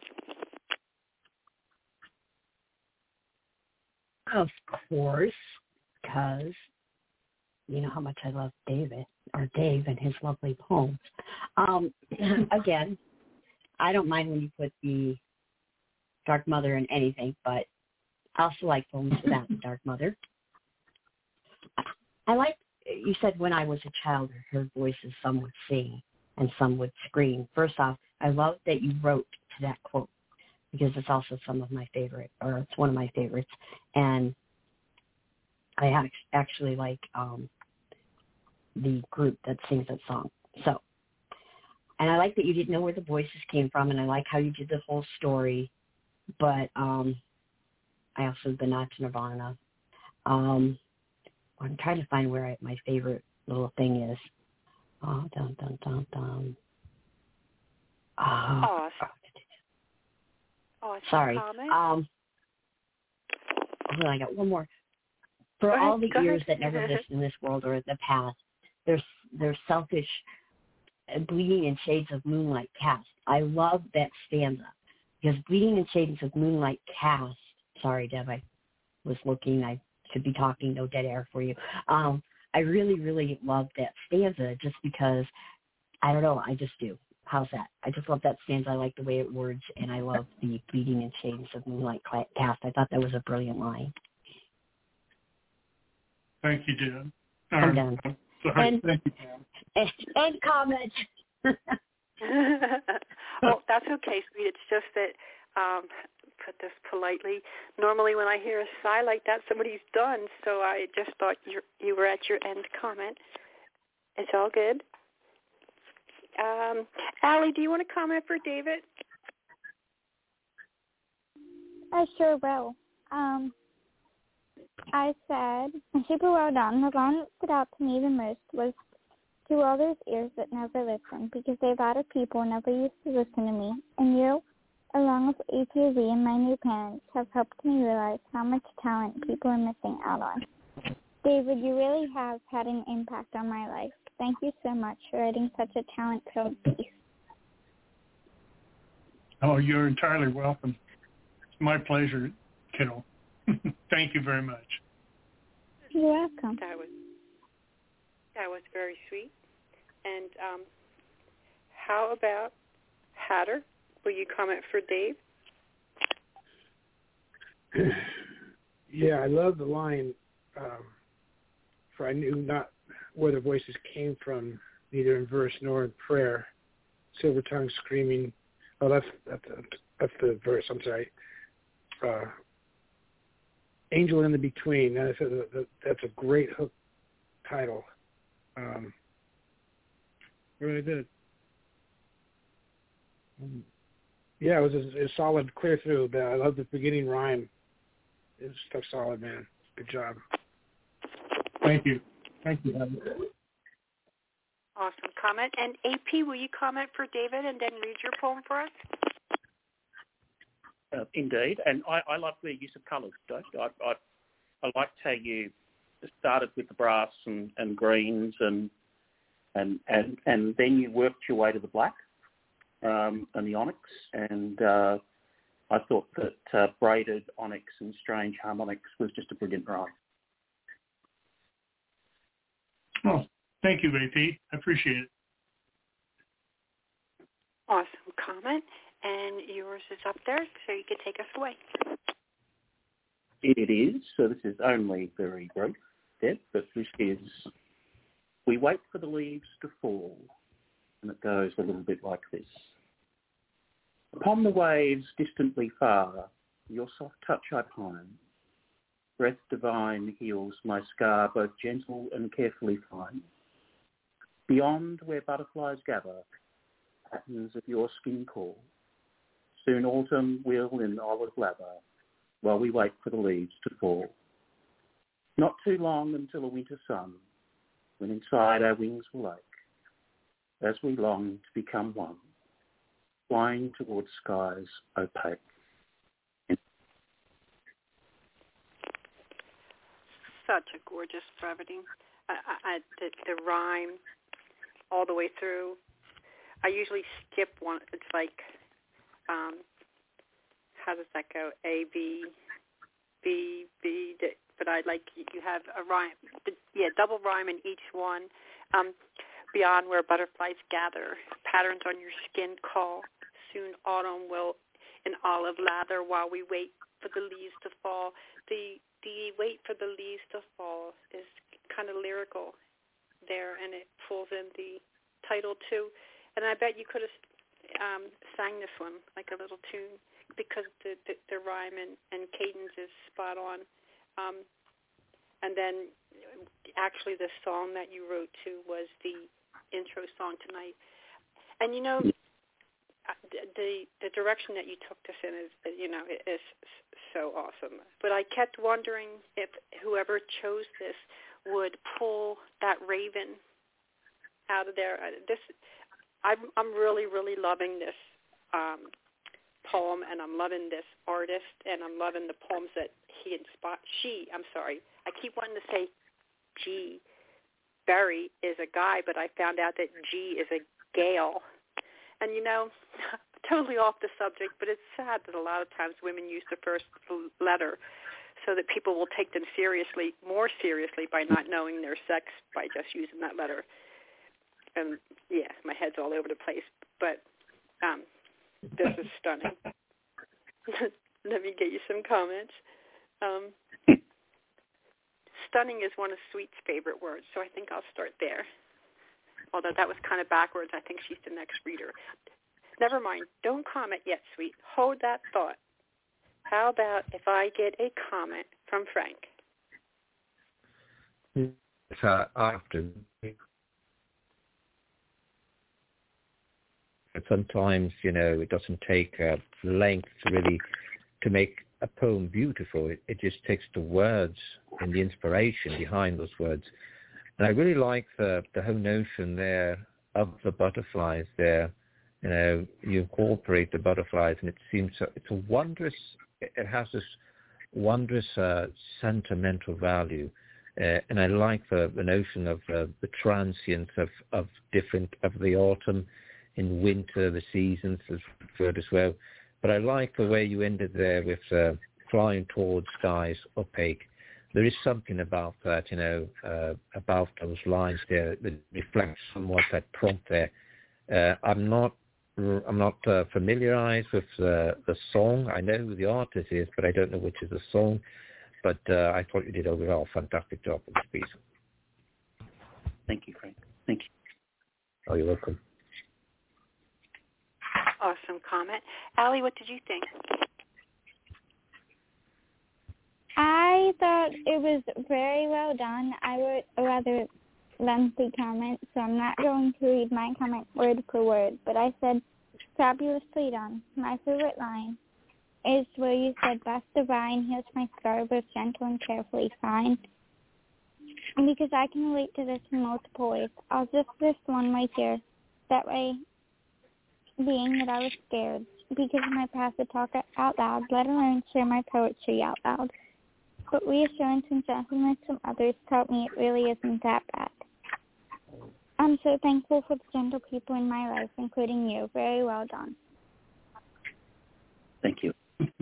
Of course, because you know how much I love Dave and his lovely poems. Again, I don't mind when you put the Dark Mother in anything, but I also like poems without the Dark Mother. I like, you said when I was a child, I heard voices, some would sing and some would scream. First off, I love that you wrote to that quote, because it's also some of my favorite, or it's one of my favorites. And I actually like the group that sings that song. So, and I like that you didn't know where the voices came from, and I like how you did the whole story. But I also the nod to Nirvana. I'm trying to find where my favorite little thing is. Oh, dun dun dun dun. Sorry. Hold on, I got one more. For all the ears that never lived in this world or the past, there's selfish, bleeding in shades of moonlight cast. I love that stanza, because bleeding in shades of moonlight cast. Sorry, Deb, I was looking. I should be talking. No dead air for you. I really, really love that stanza, just because, I don't know, I just do. How's that? I just love that stanza. I like the way it words, and I love the bleeding in shades of moonlight cast. I thought that was a brilliant line.
Thank you, Jen.
I'm done.
Sorry. Thank you, Jen.
And comment.
Well, that's okay, sweet. It's just that, put this politely, normally when I hear a sigh like that, somebody's done, so I just thought you were at your end comment. It's all good. Allie, do you want to comment for David?
I sure will. I said, super well done. The line that stood out to me the most was, to all those ears that never listen, because a lot of people never used to listen to me. And you, along with ATV and my new parents, have helped me realize how much talent people are missing out on. David, you really have had an impact on my life. Thank you so much for writing such a talent-filled piece.
Oh, you're entirely welcome. It's my pleasure, kiddo. Thank you very much.
You're welcome.
That was very sweet. And how about Hatter? Will you comment for Dave?
Yeah, I love the line, for I knew not where the voices came from, neither in verse nor in prayer. Silver tongue screaming. Oh, that's the verse. I'm sorry. Angel in the Between. That's a great hook title. Really good. Yeah, it was a solid clear through. But I love the beginning rhyme. It stuck solid, man. Good job.
Thank you. Thank you, Heather.
Awesome comment. And AP, will you comment for David and then read your poem for us?
Indeed, and I like the use of colours, Doug. I liked how you started with the brass and greens and then you worked your way to the black and the onyx, and I thought that braided onyx and strange harmonics was just a brilliant rhyme.
Oh, thank you, AP. I appreciate it.
Awesome comment. And yours is up there, so you can take us away.
It is. So this is only very brief, Deb, but this is, we wait for the leaves to fall, and it goes a little bit like this. Upon the waves distantly far, your soft touch I pine. Breath divine heals my scar, both gentle and carefully fine. Beyond where butterflies gather, patterns of your skin call. Soon autumn will in olive lather, while we wait for the leaves to fall. Not too long until a winter sun, when inside our wings will ache, as we long to become one, flying towards skies opaque.
Such a gorgeous brevity. The rhyme all the way through. I usually skip one. It's like, how does that go? A, B, B, B. But I like you have a rhyme. Double rhyme in each one. Beyond where butterflies gather, patterns on your skin call. Soon autumn will in olive lather while we wait for the leaves to fall. The wait for the leaves to fall is kind of lyrical there, and it pulls in the title too. And I bet you could have sang this one like a little tune because the rhyme and cadence is spot on. And then actually the song that you wrote too was the intro song tonight. And you know, the direction that you took this in is so awesome. But I kept wondering if whoever chose this would pull that raven out of there. I'm really, really loving this poem, and I'm loving this artist, and I'm loving the poems that he inspired. I keep wanting to say G. Berry is a guy, but I found out that G is a Gail. And, you know, totally off the subject, but it's sad that a lot of times women use the first letter so that people will take them more seriously by not knowing their sex by just using that letter. And, yeah, my head's all over the place. But this is stunning. Let me get you some comments. Stunning is one of Sweet's favorite words, so I think I'll start there. Although that was kind of backwards. I think she's the next reader. Never mind. Don't comment yet, Sweet. Hold that thought. How about if I get a comment from Frank?
Sometimes, it doesn't take length really to make a poem beautiful. It just takes the words and the inspiration behind those words. And I really like the whole notion there of the butterflies there. You incorporate the butterflies, and it has this wondrous sentimental value. And I like the notion of the transience of the autumn, in winter, the seasons is referred as well. But I like the way you ended there with flying towards skies opaque. There is something about that, about those lines there that reflects somewhat that prompt there. I'm not familiarized with the song. I know who the artist is, but I don't know which is the song. But I thought you did overall a fantastic job with this piece.
Thank you, Frank. Thank you.
Oh, you're welcome.
Awesome comment. Allie, what did you think?
I thought it was very well done. I wrote a rather lengthy comment, so I'm not going to read my comment word for word, but I said, fabulously done. My favorite line is where you said, best divine, here's my scar, both gentle and carefully fine. because I can relate to this in multiple ways. I'll just list one right here. That way, being that I was scared because of my past to talk out loud, let alone share my poetry out loud. But reassurance and gentleness from others taught me it really isn't that bad. I'm so thankful for the gentle people in my life, including you. Very well done.
Thank you.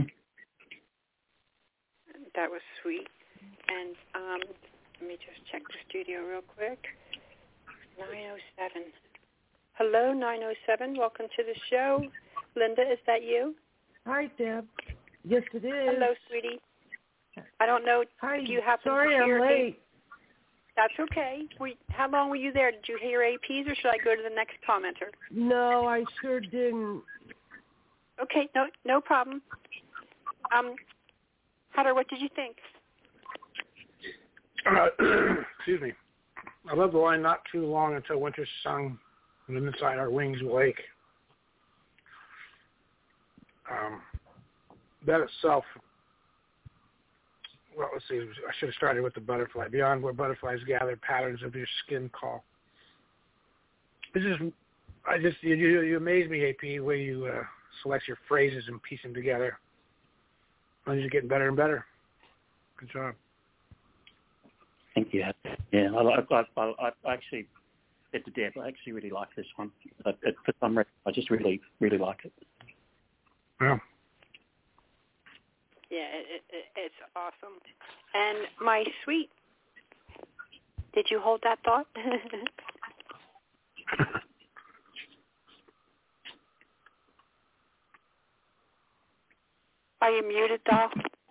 That was sweet. And let me just check the studio real quick. 907. Hello, 907. Welcome to the show. Linda, is that you?
Hi, Deb. Yes, it is.
Hello, sweetie. I don't know.
Hi.
Do you happen
Sorry,
to hear
I'm late.
That's okay. How long were you there? Did you hear APs, or should I go to the next commenter?
No, I sure didn't.
Okay, no problem. Hunter, what did you think?
Excuse me. I love the line, not too long until winter's sung and inside our wings will ache. That itself, well, let's see, I should have started with the butterfly. Beyond where butterflies gather, patterns of your skin call. You amaze me, AP, the way you select your phrases and piece them together. And you're getting better and better. Good job.
Thank you. Yeah, I actually said to Deb, I actually really like this one. For some reason, I just really, really like it.
Yeah.
Yeah, it's awesome. And my sweet, did you hold that thought? Are you muted, doll?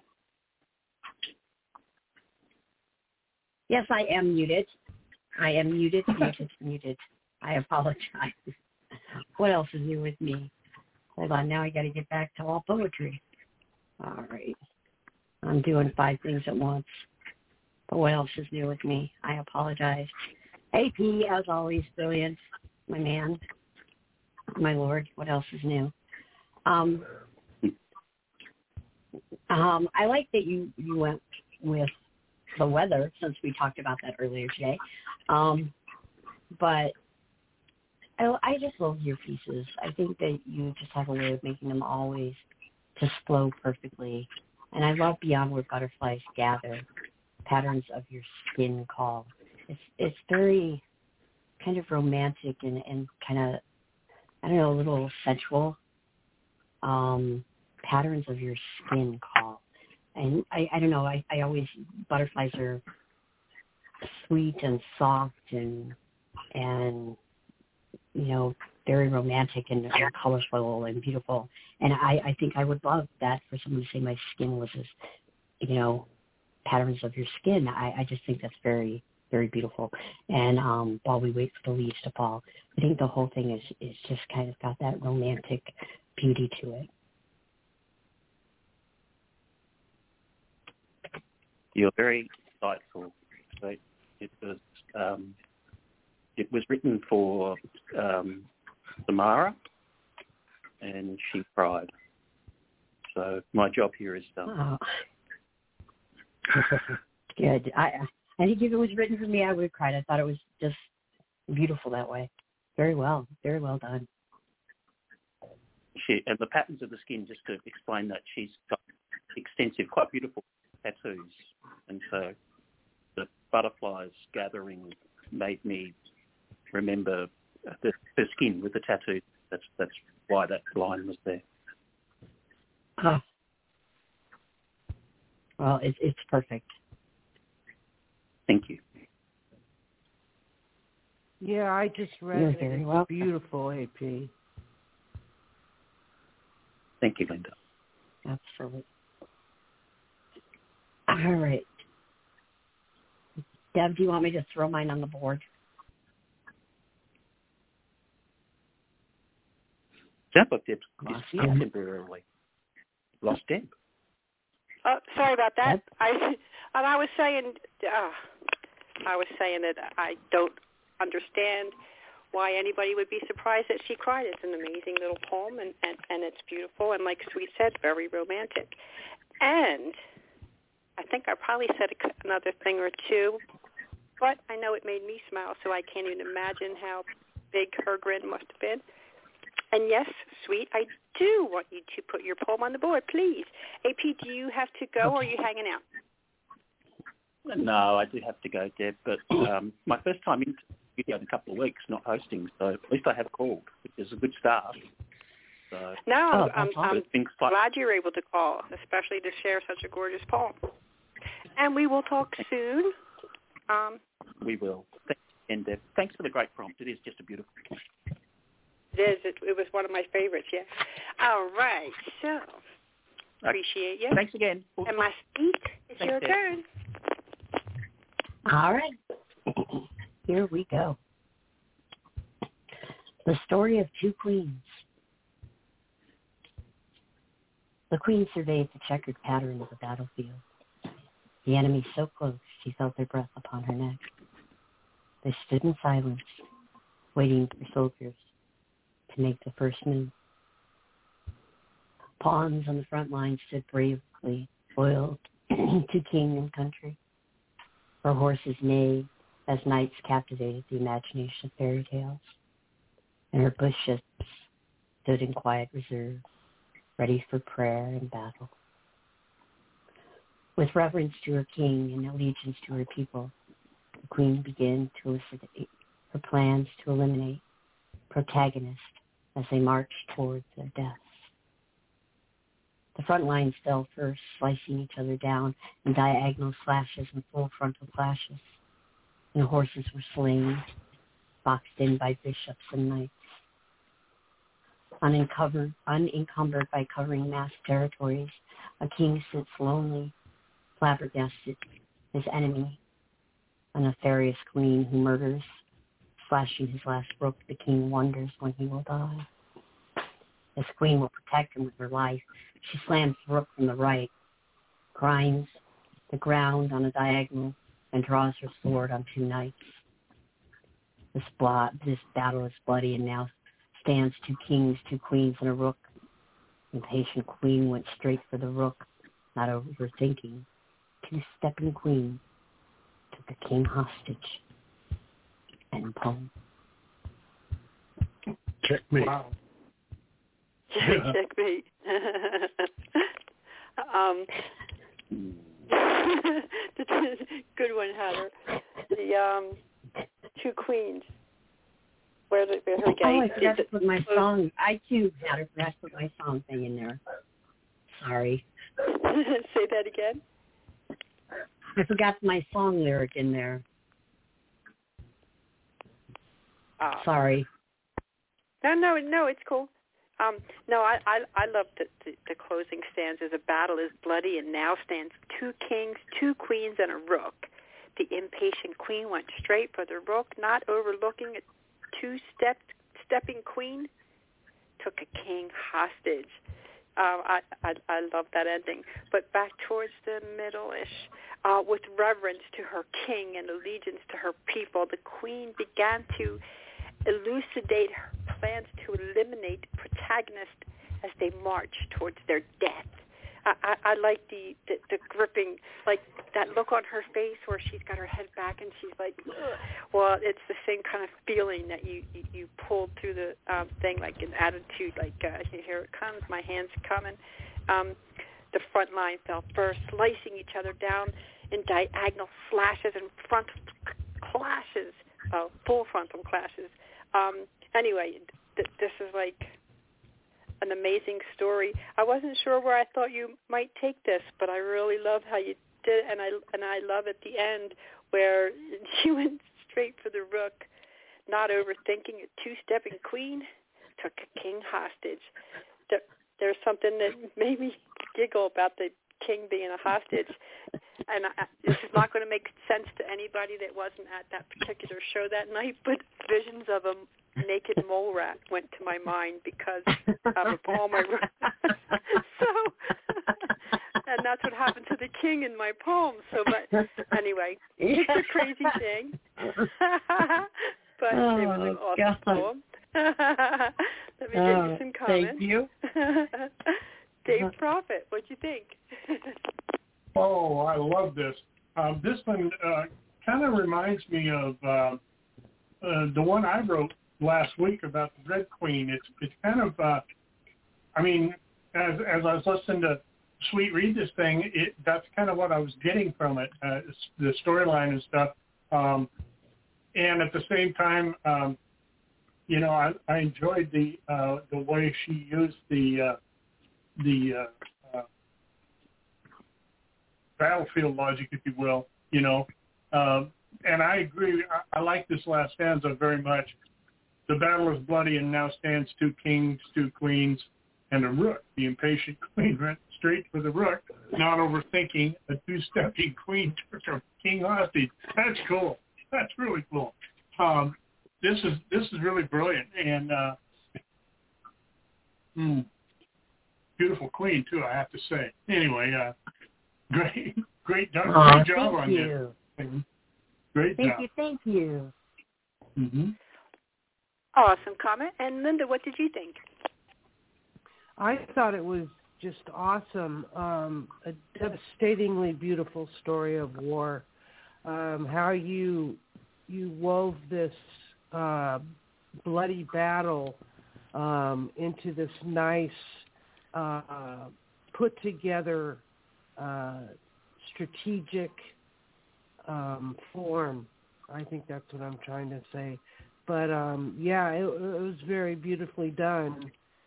Yes, I am muted. Muted. I apologize. What else is new with me? Hold on, now I got to get back to all poetry. All right. I'm doing 5 things at once. But what else is new with me? I apologize. AP, as always, brilliant. My man. My lord, what else is new? I like that you went with the weather, since we talked about that earlier today. But I just love your pieces. I think that you just have a way of making them always just flow perfectly. And I love Beyond Where Butterflies Gather, patterns of your skin call. It's very kind of romantic and kind of, I don't know, a little sensual. Patterns of your skin call. And I don't know, I always, butterflies are sweet and soft and you know, very romantic and colorful and beautiful. And I think I would love that for someone to say my skin was this, you know, patterns of your skin. I just think that's very, very beautiful. And while we wait for the leaves to fall, I think the whole thing is just kind of got that romantic beauty to it.
You're very insightful. So it was written for Samara, and she cried. So my job here is done.
Oh. Good. I think if it was written for me, I would have cried. I thought it was just beautiful that way. Very well done.
And the patterns of the skin, just to explain that, she's got extensive, quite beautiful tattoos, and so the butterflies gathering made me remember the skin with the tattoo. That's why that line was there.
Oh. Well, it's perfect.
Thank you.
Yeah, I just read
You're
it.
very
It's
welcome.
beautiful, AP.
Thank you, Linda.
Absolutely. All right. Deb, do you want me to throw mine on the board?
Sounds like Deb's disappeared temporarily. Lost Deb.
Oh, sorry about that.
Yep.
I was saying that I don't understand why anybody would be surprised that she cried. It's an amazing little poem, and it's beautiful, and like Sweet said, very romantic. And I think I probably said another thing or two but I know it made me smile, so I can't even imagine how big her grin must have been. And yes, sweet, I do want you to put your poem on the board, please. AP, do you have to go, or are you hanging out?
No, I do have to go, Deb, but my first time in video in a couple of weeks, not hosting, so at least I have called, which is a good start. So,
no, I'm glad you're able to call, especially to share such a gorgeous poem. And we will talk soon.
We will. Thanks again, Deb. Thanks for the great prompt. It is just a beautiful prompt.
It is. It was one of my favorites, yeah. All right, so appreciate you.
Thanks again.
And my speak, it's your turn.
All right. Here we go. The story of two queens. The queen surveyed the checkered pattern of the battlefield. The enemy so close she felt their breath upon her neck. They stood in silence, waiting for soldiers to make the first move. Pawns on the front line stood bravely, loyal to king and country. Her horses neighed as knights captivated the imagination of fairy tales, and her bush ships stood in quiet reserve, ready for prayer and battle. With reverence to her king and allegiance to her people, the queen began to elucidate her plans to eliminate protagonists as they marched towards their deaths. The front lines fell first, slicing each other down in diagonal slashes and full frontal clashes, and horses were slain, boxed in by bishops and knights. Unencumbered by covering vast territories, a king sits lonely, flabbergasted, his enemy, a nefarious queen who murders. Slashing his last rook, the king wonders when he will die. This queen will protect him with her life. She slams the rook from the right, grinds the ground on a diagonal, and draws her sword on two knights. This battle is bloody, and now stands two kings, two queens, and a rook. The impatient queen went straight for the rook, not overthinking. Two-stepping queen took the king hostage. End poem.
Checkmate.
Wow.
Checkmate. Good one, Hatter. The two queens. Where her gate?
Oh, I forgot to put my song. I too forgot to put my song thing in there. Sorry.
Say that again.
I forgot my song lyric in there. Sorry.
No, it's cool. I love the closing stanzas. A battle is bloody, and now stands two kings, two queens, and a rook. The impatient queen went straight for the rook, not overlooking a two-stepping queen, took a king hostage. I love that ending. But back towards the middle-ish, with reverence to her king and allegiance to her people, the queen began to elucidate her plans to eliminate protagonists as they march towards their death. I like the gripping, like that look on her face where she's got her head back and she's like, ugh. Well, it's the same kind of feeling that you pulled through the thing, like an attitude, like here it comes, my hand's coming. The front line fell first, slicing each other down in diagonal slashes and frontal clashes, full frontal clashes. Anyway, this is like an amazing story. I wasn't sure where I thought you might take this, but I really love how you did it, and I love at the end where she went straight for the rook, not overthinking a two-stepping queen, took a king hostage. There's something that made me giggle about the king being a hostage, and this is not going to make sense to anybody that wasn't at that particular show that night, but visions of a naked mole rat went to my mind because of a poem I wrote. And that's what happened to the king in my poem. So, but anyway, it's a crazy thing. But it was an awesome poem. Let me get you some comments.
Thank you.
Dave Prophet, what'd you think?
Oh, I love this. This one kind of reminds me of the one I wrote last week about the Red Queen. It's kind of, I mean, as I was listening to Sweet read this thing, that's kind of what I was getting from it, the storyline and stuff. And at the same time, you know, I enjoyed the way she used the battlefield logic, if you will, you know. And I agree. I like this last stanza very much. The battle is bloody, and now stands 2 kings, 2 queens, and a rook. The impatient queen went straight for the rook, not overthinking. A 2-stepping queen took a king hostage. That's cool. That's really cool. This is really brilliant, and beautiful queen too, I have to say. Anyway, great job on
you.
This. Great job.
Thank you.
Mm-hmm.
Awesome comment. And Linda, what did you think?
I thought it was just awesome. A devastatingly beautiful story of war. How you wove this bloody battle into this nice, put together, strategic form. I think that's what I'm trying to say. But yeah, it was very beautifully done.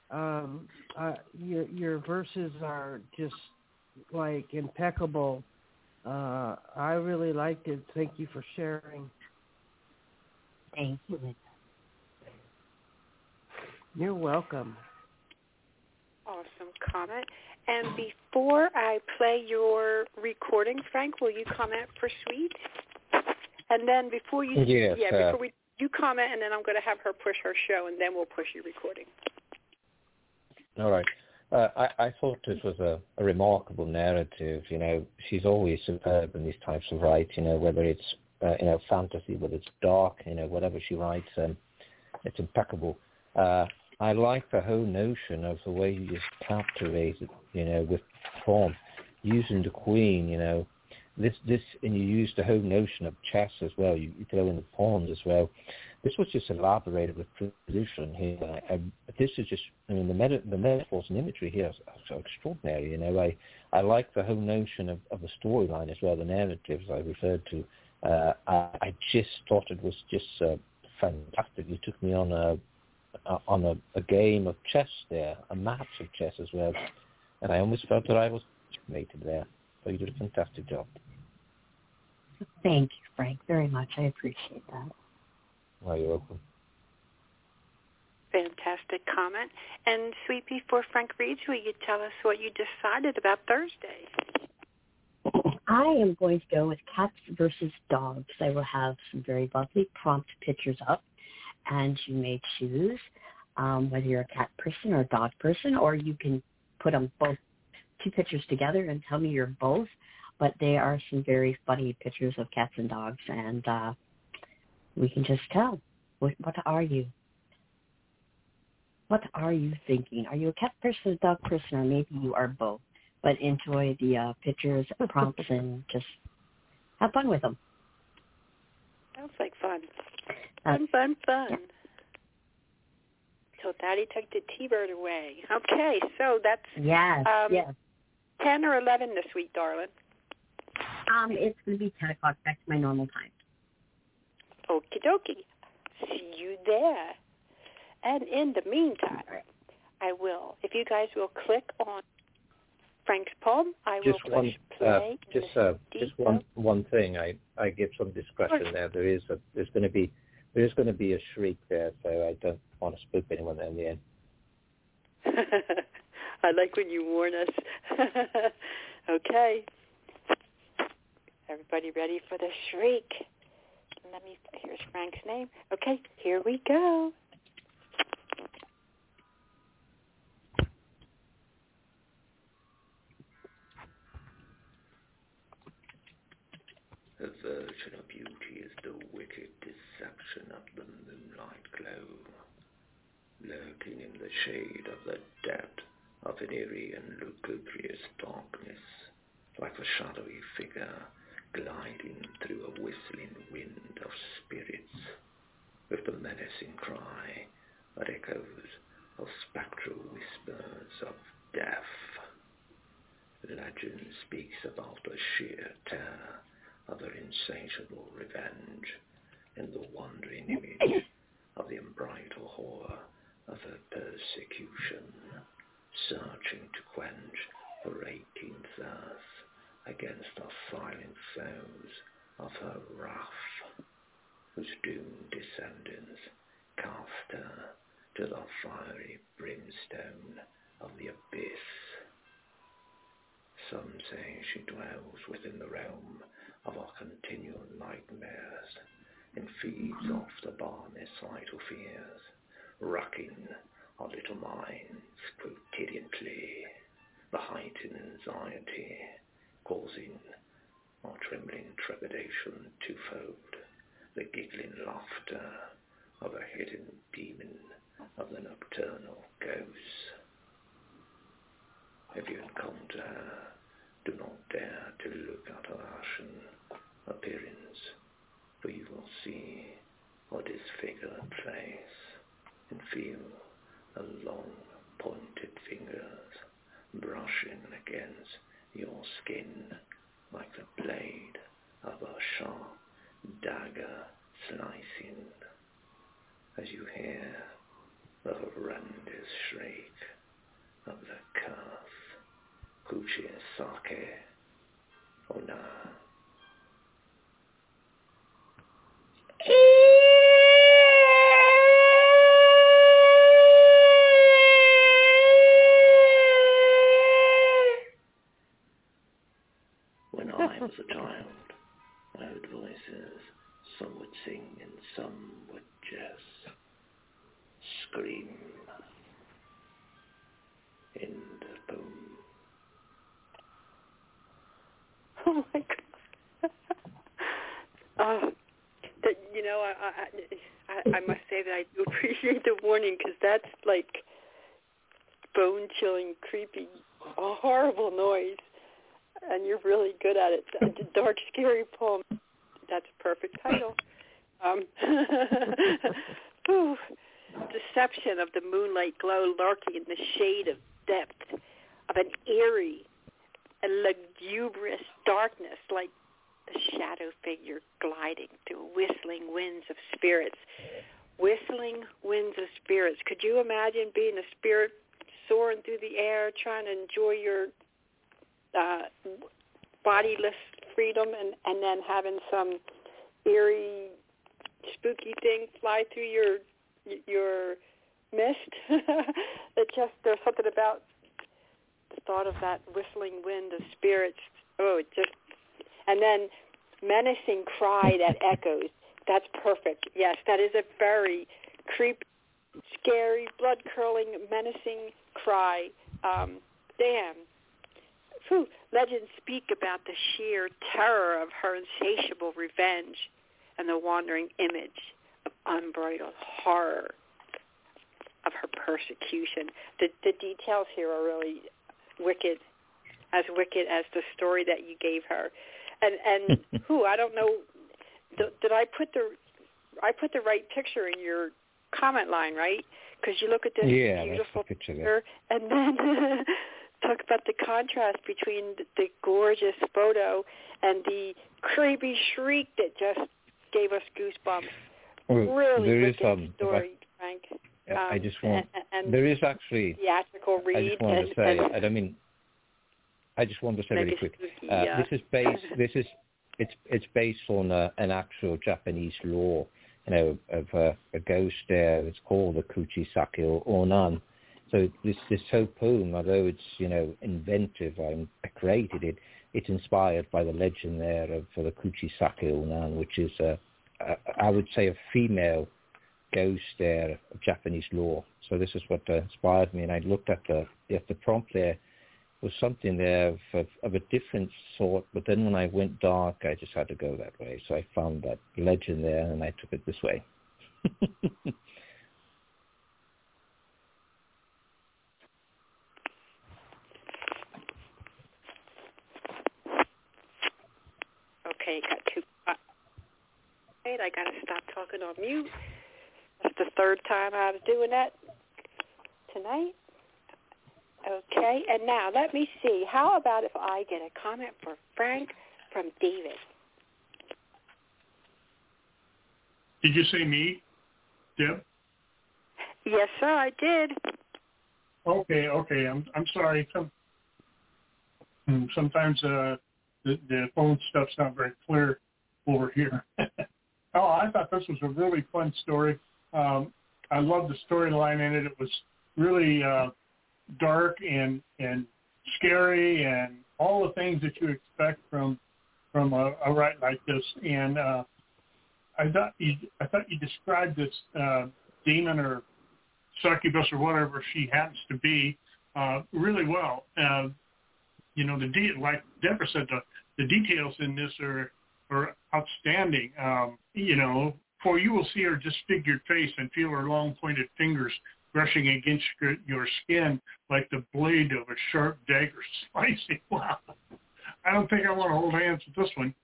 Your verses are just like impeccable. I really liked it. Thank you for sharing.
Thank you, Linda.
You're welcome.
Awesome comment. And before I play your recording, Frank, will you comment for Sweet? And then before you, you comment, and then I'm going to have her push her show, and then we'll push your recording.
All right. I thought this was a remarkable narrative. You know, she's always superb in these types of writing. You know, whether it's fantasy, whether it's dark, you know, whatever she writes, it's impeccable. I like the whole notion of the way you just captivated, you know, with form, using the queen, you know, this, and you use the whole notion of chess as well. You throw in the pawns as well. This was just elaborated with precision here. This is just, I mean, the metaphors and imagery here are so extraordinary. You know, I like the whole notion of the storyline as well, the narratives I referred to. I just thought it was just fantastic. You took me on a game of chess there, a match of chess as well, and I almost felt that I was mated there. So you did a fantastic job.
Thank you, Frank, very much. I appreciate that.
Well, you're welcome.
Fantastic comment. And Sweet, before Frank reads, will you tell us what you decided about Thursday?
I am going to go with cats versus dogs. I will have some very lovely prompt pictures up, and you may choose whether you're a cat person or a dog person, or you can put them both, 2 pictures together and tell me you're both. But they are some very funny pictures of cats and dogs, and we can just tell. What are you? What are you thinking? Are you a cat person, a dog person, or maybe you are both? But enjoy the pictures, prompts, and just have fun with them.
Sounds like fun. Fun.
Yeah.
So Daddy took the T-bird away. Okay, so that's
yes.
10 or 11 this week, darling.
It's going to be 10 o'clock, back to my normal time.
Okie dokie. See you there. And in the meantime, I will, if you guys will click on Frank's poem, I will play.
Just one thing. I give some discretion there. There's going to be a shriek there, so I don't want to spook anyone in the end.
I like when you warn us. Okay. Everybody ready for the shriek? Here's Frank's name. Okay, here we go.
A version of beauty is the wicked deception of the moonlight glow, lurking in the shade of the depth of an eerie and lugubrious darkness, like a shadowy figure gliding through a whistling wind of spirits, with the menacing cry that echoes of spectral whispers of death. Legend speaks about the sheer terror of their insatiable revenge in the wandering image of the unbridled horror of her persecution, searching to quench her aching thirst against the silent foes of her wrath, whose doomed descendants cast her to the fiery brimstone of the abyss. Some say she dwells within the realm of our continual nightmares and feeds off the balmy vital fears, racking our little minds quotidianly, the heightened anxiety causing our trembling trepidation twofold, the giggling laughter of a hidden demon of the nocturnal ghosts. If you encounter her, do not dare to look at her ashen appearance, for you will see her disfigured face and feel her long pointed fingers brushing against your skin like the blade of a sharp dagger slicing, as you hear the horrendous shriek of the curse, Kuchisake Onna. When I was a child, I heard voices. Some would sing and some would just scream in the boom.
Oh my God! I must say that I do appreciate the warning, because that's like bone-chilling, creepy, a horrible noise, and you're really good at it. The dark, scary poem. That's a perfect title. Ooh, deception of the moonlight glow lurking in the shade of depth of an eerie and lugubrious darkness, like the shadow figure gliding through whistling winds of spirits. Whistling winds of spirits. Could you imagine being a spirit soaring through the air, trying to enjoy your bodiless freedom, and then having some eerie, spooky thing fly through your mist? There's something about the thought of that whistling wind of spirits. And then menacing cry that echoes. That's perfect. Yes, that is a very creepy, scary, blood-curdling, menacing cry. Damn. Whew. Legends speak about the sheer terror of her insatiable revenge and the wandering image of unbridled horror of her persecution. The details here are really wicked as the story that you gave her. And I don't know, did I put the right picture in your comment line, right? Because you look at this beautiful picture, and then talk about the contrast between the gorgeous photo and the creepy shriek that just gave us goosebumps. Really wicked story, Frank.
I just want. There is actually
theatrical read.
I just wanted to say. I just wanted to say really quick. This is based. It's based on an actual Japanese law, of a ghost there. It's called the Kuchisake Onan. So this whole poem, although it's inventive, I created it. It's inspired by the legend there of the Kuchisake Onan, which is I would say a female ghost there of Japanese law. So this is what inspired me, and I looked at the prompt there. Was something there of a different sort, but then when I went dark, I just had to go that way. So I found that legend there, and I took it this way.
Okay, got two. Wait, I got to stop talking on mute. That's the third time I was doing that tonight. Okay, and now let me see. How about if I get a comment for Frank from David?
Did you say me, Deb?
Yes, sir, I did.
Okay. I'm sorry. Sometimes the phone stuff's not very clear over here. Oh, I thought this was a really fun story. I loved the storyline in it. It was really dark and scary and all the things that you expect from a rite like this. And I thought you described this demon or succubus or whatever she happens to be really well. Like Deborah said, the details in this are outstanding. For you will see her disfigured face and feel her long pointed fingers brushing against your skin like the blade of a sharp dagger slicing. Wow. I don't think I want to hold hands with this one.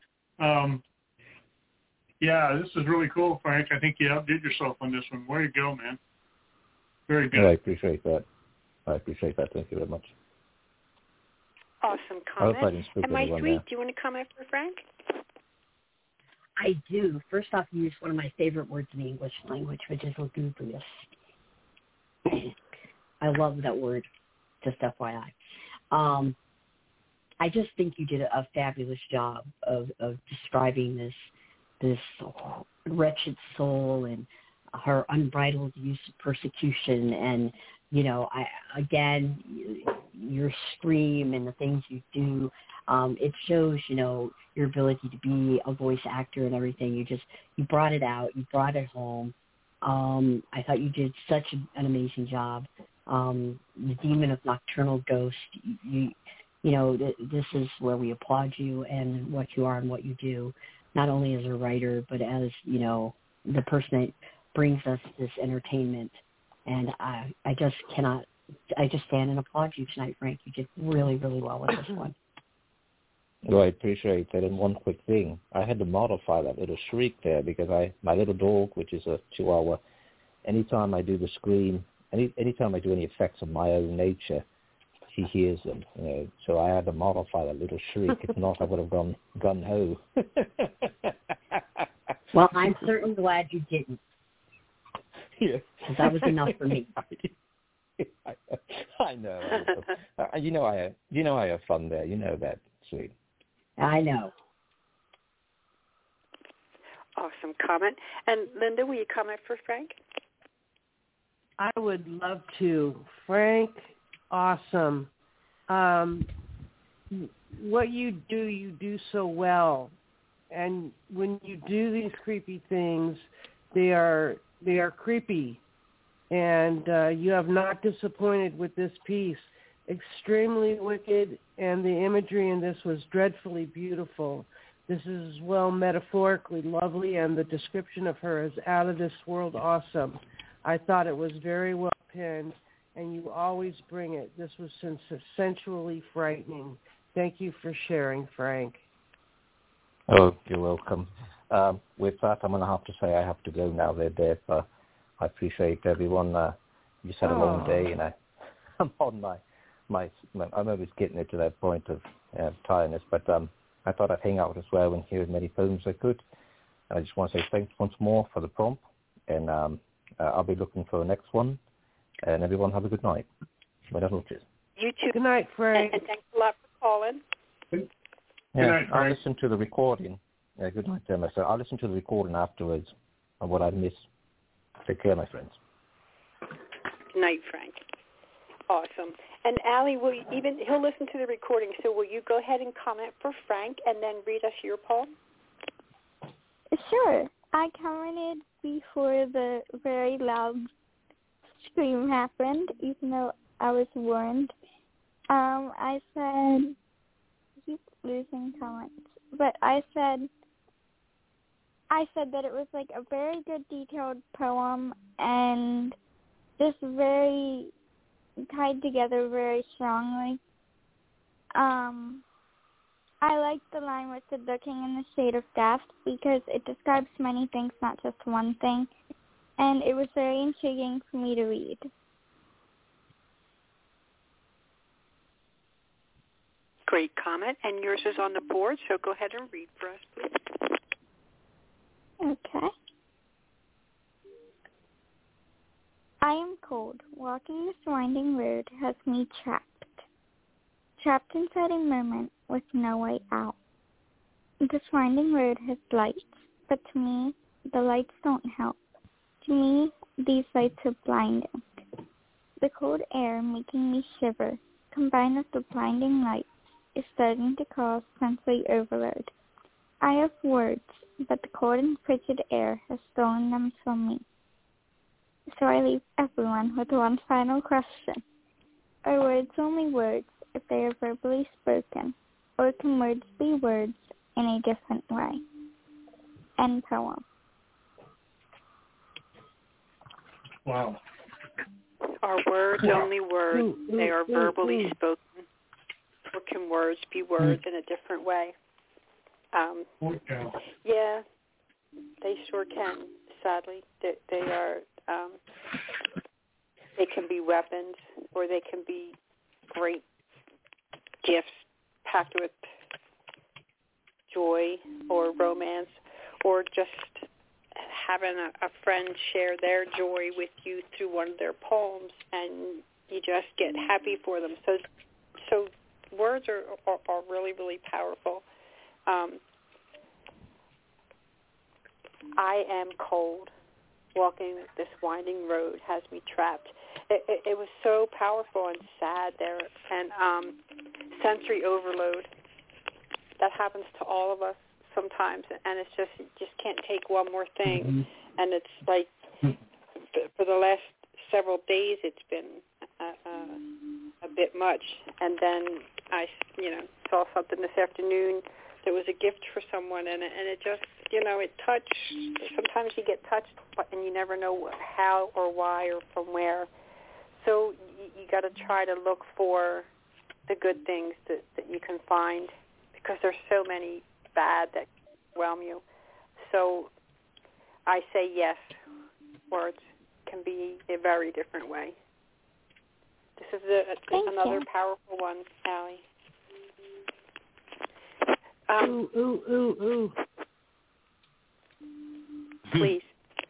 This is really cool, Frank. I think you outdid yourself on this one. Way to go, man. Very good.
Yeah, I appreciate that. Thank you very much.
Awesome comment. And my sweet, do you want to comment for Frank?
I do. First off, you used one of my favorite words in the English language, which is lugubrious. I love that word, just FYI. I just think you did a fabulous job of describing this wretched soul and her unbridled use of persecution, and your scream and the things you do. It shows, your ability to be a voice actor and everything. You brought it out. You brought it home. I thought you did such an amazing job. The Demon of Nocturnal Ghost, this is where we applaud you and what you are and what you do, not only as a writer, but as, the person that brings us this entertainment. And I just stand and applaud you tonight, Frank. You did really, really well with this one.
Well, I appreciate that. And one quick thing, I had to modify that little shriek there because my little dog, which is a Chihuahua, anytime I do the scream, anytime I do any effects of my own nature, he hears them. So I had to modify that little shriek. If not, I would have gone gun-ho.
Well, I'm certainly glad you didn't.
Yeah.
Because that was enough for me.
I know. I have fun there. You know that, sweet.
I know.
Awesome comment. And Linda, will you comment for Frank?
I would love to. Frank, awesome. What you do so well. And when you do these creepy things, they are creepy. And you have not disappointed with this piece. Extremely wicked, and the imagery in this was dreadfully beautiful. This is, metaphorically lovely, and the description of her is out of this world awesome. I thought it was very well penned, and you always bring it. This was sensually frightening. Thank you for sharing, Frank.
Oh, you're welcome. With that, I'm going to have to say I have to go now there, Dave. I appreciate everyone. You just had a long day, and I'm on I'm always getting it to that point of tiredness, but I thought I'd hang out as well and hear as many poems as I could. And I just want to say thanks once more for the prompt, and I'll be looking for the next one. And everyone have a good night. Buenas noches.
You too.
Good night, Frank.
And thanks a lot for calling.
Good night,
I'll listen to the recording. Good night, Emma. So I'll listen to the recording afterwards of what I missed. Take care, my friends.
Good night, Frank. Awesome. And Allie, he'll listen to the recording, so will you go ahead and comment for Frank and then read us your poem?
Sure. I commented before the very loud scream happened, even though I was warned. I said, I keep losing comments, but I said that it was like a very good detailed poem and just very tied together very strongly. I like the line with the looking in the shade of death because it describes many things, not just one thing, and it was very intriguing for me to read.
Great comment, and yours is on the board, so go ahead and read for us, please.
Okay. I am cold. Walking this winding road has me trapped. Trapped inside a moment with no way out. This winding road has lights, but to me, the lights don't help. To me, these lights are blinding. The cold air making me shiver, combined with the blinding lights, is starting to cause sensory overload. I have words, but the cold and frigid air has stolen them from me. So I leave everyone with one final question. Are words only words if they are verbally spoken, or can words be words in a different way? End poem.
Wow.
Are words only words? They are verbally spoken. Or can words be words in a different way? Yeah, they sure can, sadly. They are, they can be weapons, or they can be great gifts packed with joy or romance, or just having a friend share their joy with you through one of their poems, and you just get happy for them. So words are really, really powerful. I am cold. Walking this winding road has me trapped. It was so powerful and sad there, and sensory overload. That happens to all of us sometimes, and it's just, you just can't take one more thing. Mm-hmm. And it's like for the last several days, it's been a bit much. And then I, saw something this afternoon that was a gift for someone, and it just, it touched. Sometimes you get touched, and you never know how or why or from where. So you got to try to look for the good things that you can find, because there's so many bad that overwhelm you. So I say yes, words can be a very different way. This is another powerful one, Allie.
Ooh.
Please.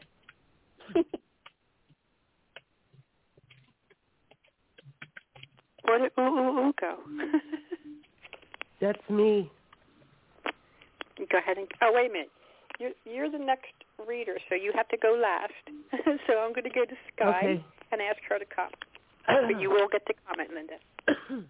Where did ooh go?
That's me.
Go ahead and. Oh, wait a minute. You're the next reader, so you have to go last. So I'm going to go to Sky and ask her to comment. But you will get to comment, Linda.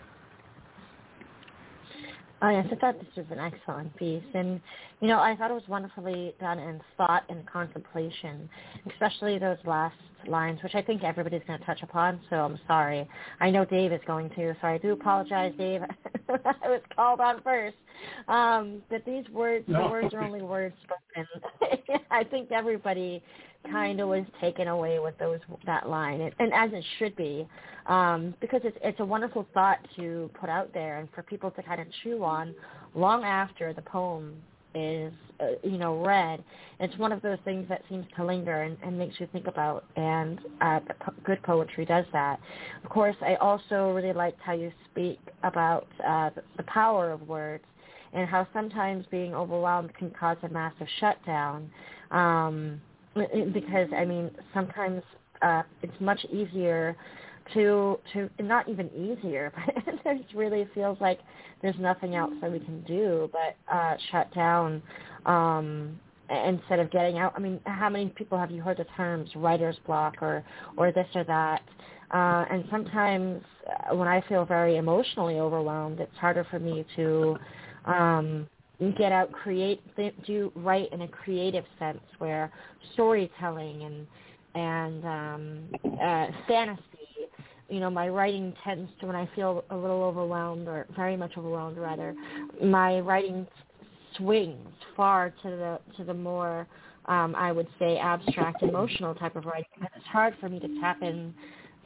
Oh, yes, I thought this was an excellent piece. And, I thought it was wonderfully done in thought and contemplation, especially those last lines, which I think everybody's going to touch upon, so I'm sorry. I know Dave is going to, so I do apologize, Dave. I was called on first. But these words, the words are only words spoken. I think everybody kind of was taken away with that line, and as it should be, because it's a wonderful thought to put out there and for people to kind of chew on long after the poem is, read. It's one of those things that seems to linger and makes you think about, and good poetry does that. Of course, I also really liked how you speak about the power of words and how sometimes being overwhelmed can cause a massive shutdown. Because, sometimes it's much easier to not even easier, but it really feels like there's nothing else that we can do but shut down instead of getting out. How many people have you heard the terms writer's block or this or that? And sometimes when I feel very emotionally overwhelmed, it's harder for me to get out, write in a creative sense, where storytelling and fantasy, my writing tends to, when I feel a little overwhelmed, or very much overwhelmed rather, my writing swings far to the more I would say abstract emotional type of writing. It's hard for me to tap in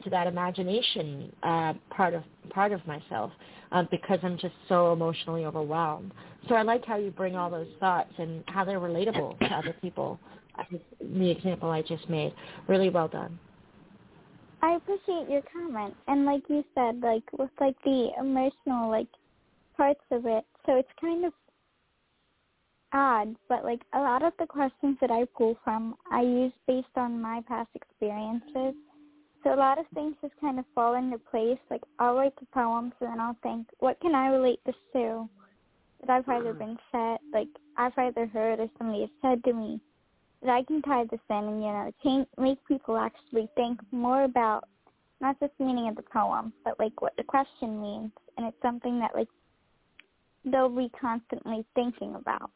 to that imagination part of myself because I'm just so emotionally overwhelmed. So I like how you bring all those thoughts and how they're relatable to other people. The example I just made, really well done.
I appreciate your comment, and like you said, like with like the emotional like parts of it, so it's kind of odd, but like a lot of the questions that I pull from, I use based on my past experiences. So a lot of things just kind of fall into place. Like I'll write the poems and then I'll think, what can I relate this to? That I've either been said, like I've either heard or somebody has said to me. That I can tie this in and, you know, make people actually think more about not just the meaning of the poem, but like what the question means. And it's something that like they'll be constantly thinking about.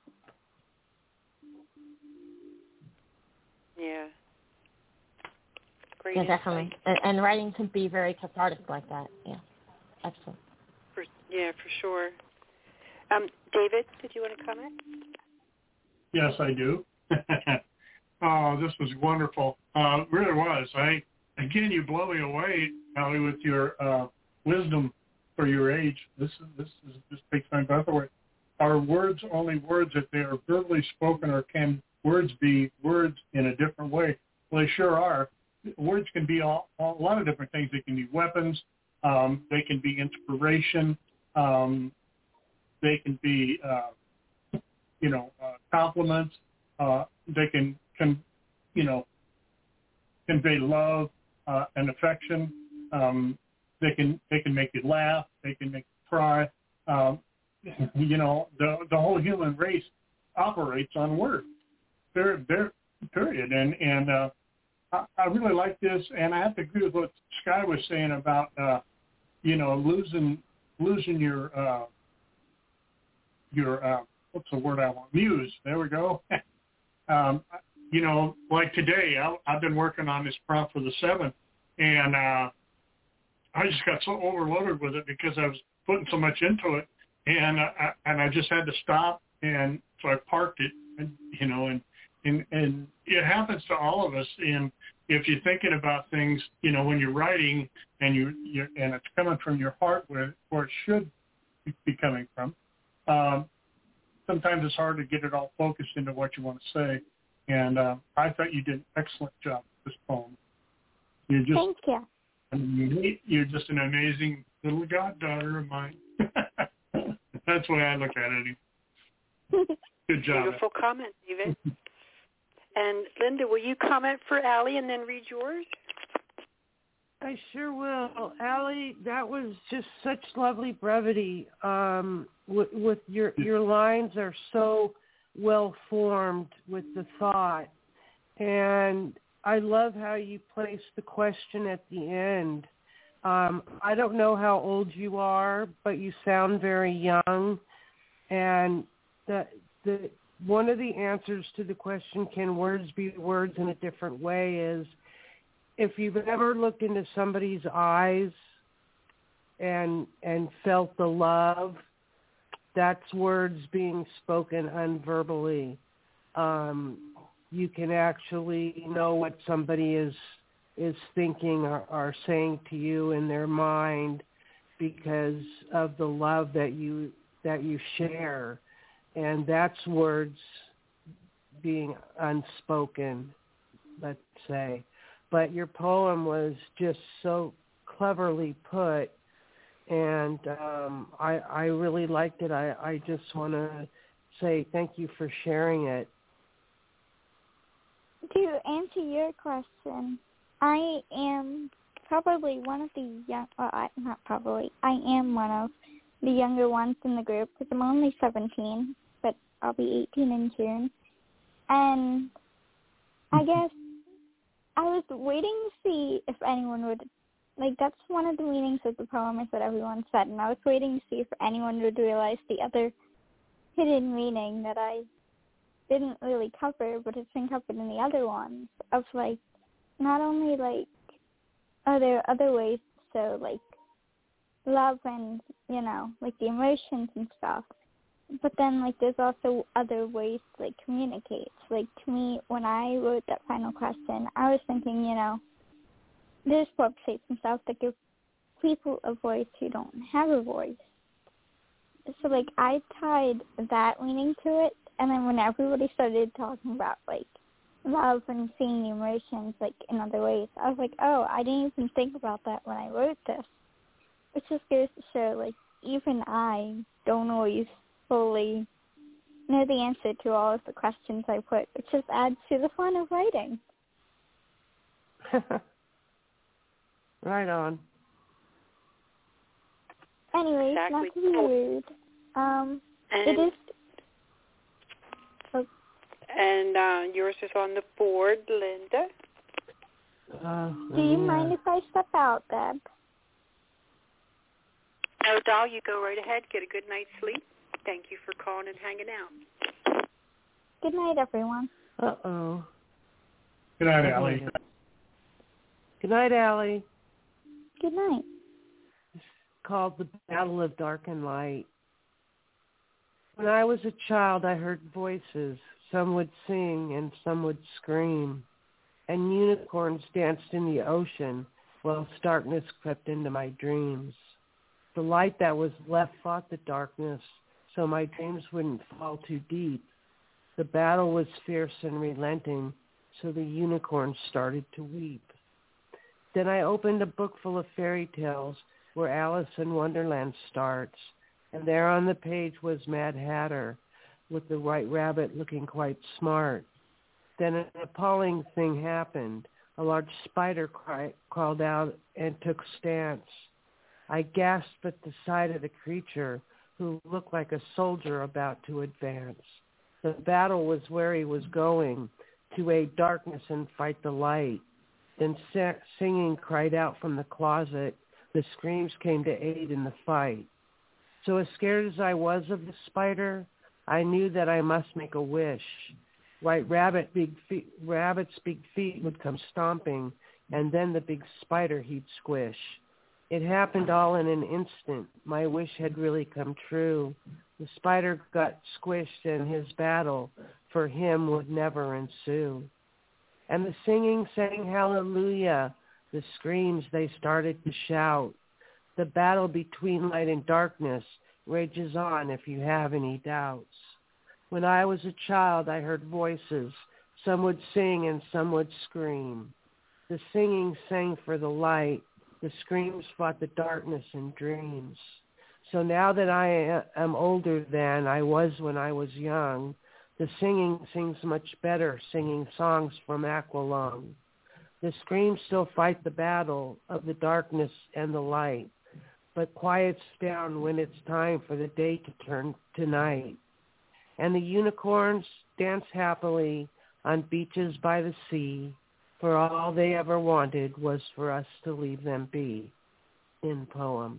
Yeah. Great.
Yeah, definitely. And writing can be very cathartic like that. Yeah. Excellent.
For sure. David, did you want to comment?
Yes, I do. Oh, this was wonderful. It really was. Again, you blow me away, Allie, with your wisdom for your age. This takes my breath away. Are words only words if they are verbally spoken, or can words be words in a different way? Well, they sure are. Words can be a lot of different things. They can be weapons. They can be inspiration. They can be, compliments. They can convey love and affection. They can make you laugh. They can make you cry. The whole human race operates on words. Period. And I really like this, and I have to agree with what Sky was saying about losing your what's the word I want? Muse. There we go. Like today, I've been working on this prompt for the 7th, and I just got so overloaded with it because I was putting so much into it, and I just had to stop, and so I parked it, and it happens to all of us. And if you're thinking about things, when you're writing and and it's coming from your heart where it should be coming from, sometimes it's hard to get it all focused into what you want to say. And I thought you did an excellent job with this poem. Thank you. You're just an amazing little goddaughter of mine. That's the way I look at it. Good job.
Beautiful comment, David. And Linda, will you comment for Allie and then read yours?
I sure will. Allie, that was just such lovely brevity. With your lines are so well formed with the thought, and I love how you place the question at the end. I don't know how old you are, but you sound very young, and the one of the answers to the question, can words be words in a different way, is if you've ever looked into somebody's eyes and felt the love, that's words being spoken unverbally. You can actually know what somebody is thinking or saying to you in their mind because of the love that you share. And that's words being unspoken, let's say. But your poem was just so cleverly put, and I really liked it. I just want to say thank you for sharing it.
To answer your question, I am probably one of the I am one of the younger ones in the group because I'm only 17, but I'll be 18 in June. And I guess I was waiting to see if anyone would, that's one of the meanings of the poem is what everyone said, and I was waiting to see if anyone would realize the other hidden meaning that I didn't really cover, but it's been covered in the other ones, of, not only, are there other ways, so, love and, the emotions and stuff. But then, there's also other ways to, communicate. To me, when I wrote that final question, I was thinking, there's websites and stuff that give people a voice who don't have a voice. So, like, I tied that meaning to it, and then when everybody started talking about, like, love and seeing emotions, like, in other ways, I was like, oh, I didn't even think about that when I wrote this. Which just goes to show, like, even I don't always fully know the answer to all of the questions I put, which just adds to the fun of writing.
Right on.
Anyways,
Exactly.
not to be rude. It is.
And yours is on the board, Linda.
Do you mind if I step out, Deb?
No, doll, you go right ahead. Get a good night's sleep. Thank you for calling and hanging out.
Good night, everyone.
Uh-oh.
Good night, Allie.
Good night, Allie.
Good night.
It's called The Battle of Dark and Light. When I was a child, I heard voices. Some would sing and some would scream. And unicorns danced in the ocean whilst darkness crept into my dreams. The light that was left fought the darkness so my dreams wouldn't fall too deep. The battle was fierce and relenting, so the unicorns started to weep. Then I opened a book full of fairy tales where Alice in Wonderland starts, and there on the page was Mad Hatter with the White Rabbit looking quite smart. Then an appalling thing happened. A large spider crawled out and took stance. I gasped at the sight of the creature who looked like a soldier about to advance. The battle was where he was going, to aid darkness and fight the light. Then singing cried out from the closet. The screams came to aid in the fight. So as scared as I was of the spider, I knew that I must make a wish. White Rabbit's big feet would come stomping, and then the big spider he'd squish. It happened all in an instant. My wish had really come true. The spider got squished, and his battle for him would never ensue. And the singing sang hallelujah. The screams, they started to shout. The battle between light and darkness rages on if you have any doubts. When I was a child, I heard voices. Some would sing and some would scream. The singing sang for the light. The screams fought the darkness in dreams. So now that I am older than I was when I was young, the singing sings much better, singing songs from Aqualung. The screams still fight the battle of the darkness and the light, but quiets down when it's time for the day to turn to night. And the unicorns dance happily on beaches by the sea, for all they ever wanted was for us to leave them be. In poem.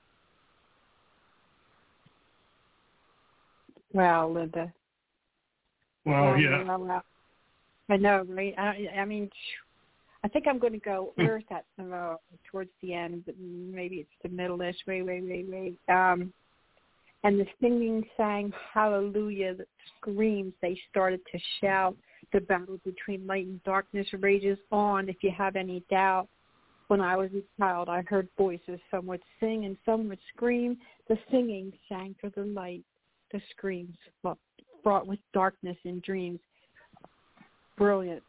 Wow, Linda.
Wow, yeah.
Wow. I know, right? I mean, I think I'm going to go, where's that, towards the end, but maybe it's the middle-ish, wait. And the singing sang hallelujah, the screams, they started to shout. The battle between light and darkness rages on if you have any doubt. When I was a child, I heard voices. Some would sing and some would scream. The singing sang for the light. The screams brought with darkness and dreams. Brilliant.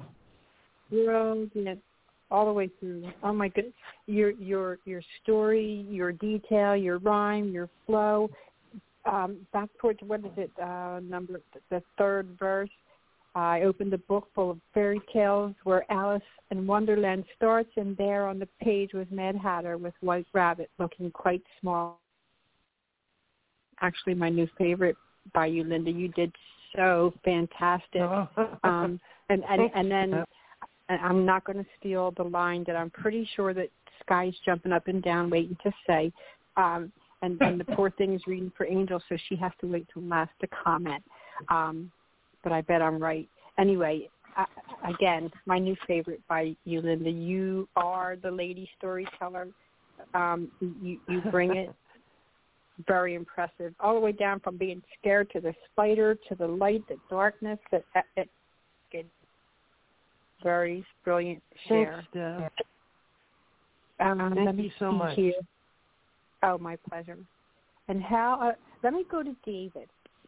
All the way through. Oh my goodness. Your story, your detail, your rhyme, your flow. Back towards, what is it, the third verse. I opened a book full of fairy tales where Alice in Wonderland starts, and there on the page was Mad Hatter with White Rabbit looking quite small. Actually, my new favorite by you, Linda. You did so fantastic. And then I'm not going to steal the line that I'm pretty sure that Sky's jumping up and down waiting to say. And the poor thing is reading for Angel, so she has to wait till last to comment. But I bet I'm right. Anyway, again, my new favorite by you, Linda. You are the lady storyteller. You bring it. Very impressive. All the way down from being scared to the spider, to the light, the darkness. Very brilliant share.
Thanks, Deb. Thank you so much.
Here. Oh, my pleasure. And how? Let me go to David.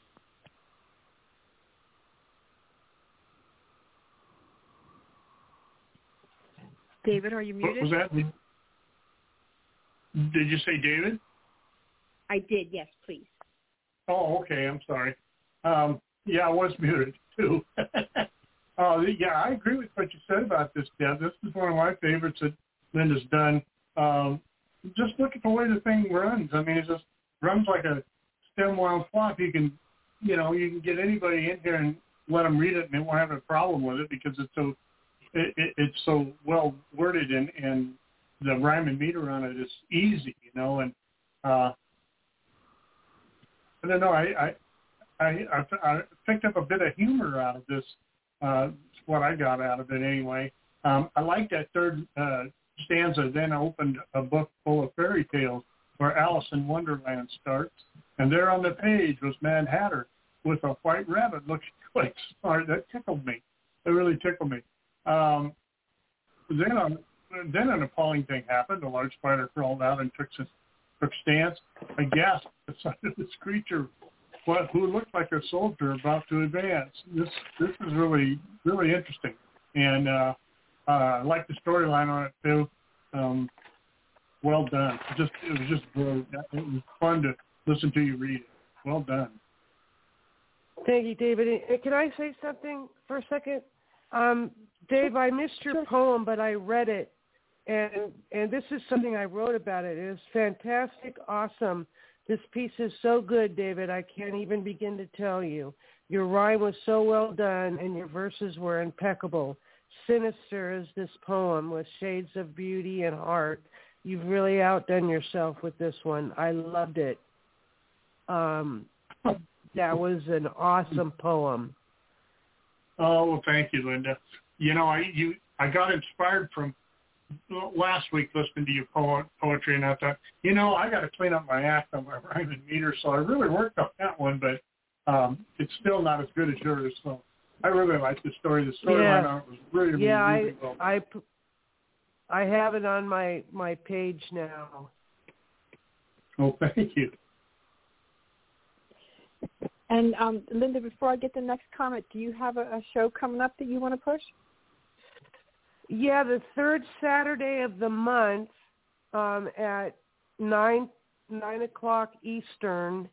David, are you muted?
What was that? Did you say David?
I did, yes, please.
Oh, okay. I'm sorry. Yeah, I was muted too. Yeah, I agree with what you said about this, Deb. This is one of my favorites that Linda's done. Just look at the way the thing runs. I mean, it just runs like a stem wound flop. You can get anybody in here and let them read it, and they won't have a problem with it because it's so well worded, and the rhyme and meter on it is easy, And I don't know. I picked up a bit of humor out of this. What I got out of it anyway. I like that third stanza. Then opened a book full of fairy tales where Alice in Wonderland starts, and there on the page was Mad Hatter with a white rabbit looking quite smart. That tickled me. It really tickled me. Then an appalling thing happened. A large spider crawled out and took stance. I gasped at the sight of this creature, who looked like a soldier about to advance. This is really, really interesting, and I like the storyline on it too. Well done. It was just really, it was fun to listen to you read it. Well done.
Thank you, David. Can I say something for a second? Dave, I missed your poem, but I read it, and this is something I wrote about it. It is fantastic, awesome. This piece is so good, David. I can't even begin to tell you. Your rhyme was so well done, and your verses were impeccable. Sinister is this poem with shades of beauty and heart. You've really outdone yourself with this one. I loved it. That was an awesome poem.
Oh, well, thank you, Linda. I got inspired from last week listening to your poetry, and I thought, I got to clean up my act on my rhyme and meter, so I really worked on that one, but it's still not as good as yours. So I really like the story. The storyline on it was really, really well.
I have it on my page now.
Oh, thank you.
And Linda, before I get the next comment, do you have a show coming up that you want to push?
Yeah, the third Saturday of the month at 9 o'clock Eastern,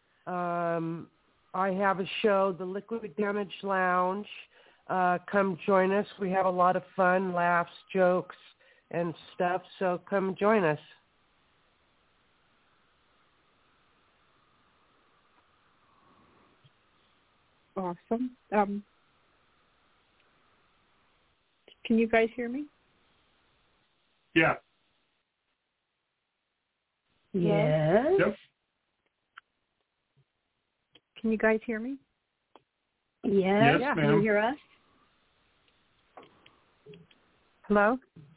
I have a show, the Liquid Damage Lounge. Come join us. We have a lot of fun, laughs, jokes, and stuff, so come join us.
Awesome. Can you guys hear me?
Yeah.
Yes.
Yep.
Can you guys hear me?
Yes.
Yes,
Can you hear us?
Hello?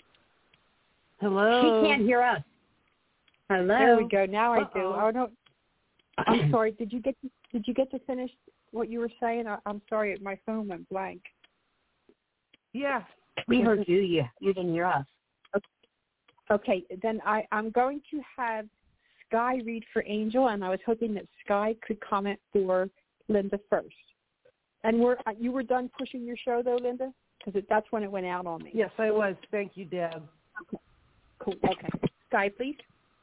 Hello?
She can't hear us. Hello?
There we go. Now I do.
Uh-oh.
Oh, no. I'm sorry. Did you get to finish what you were saying? I'm sorry. My phone went blank.
Yeah.
We heard you. You didn't hear us.
Okay. Then I'm going to have Sky read for Angel, and I was hoping that Sky could comment for Linda first. And you were done pushing your show, though, Linda? Because that's when it went out on me.
Yes, I was. Thank you, Deb.
Okay. Cool. Okay. Sky, please.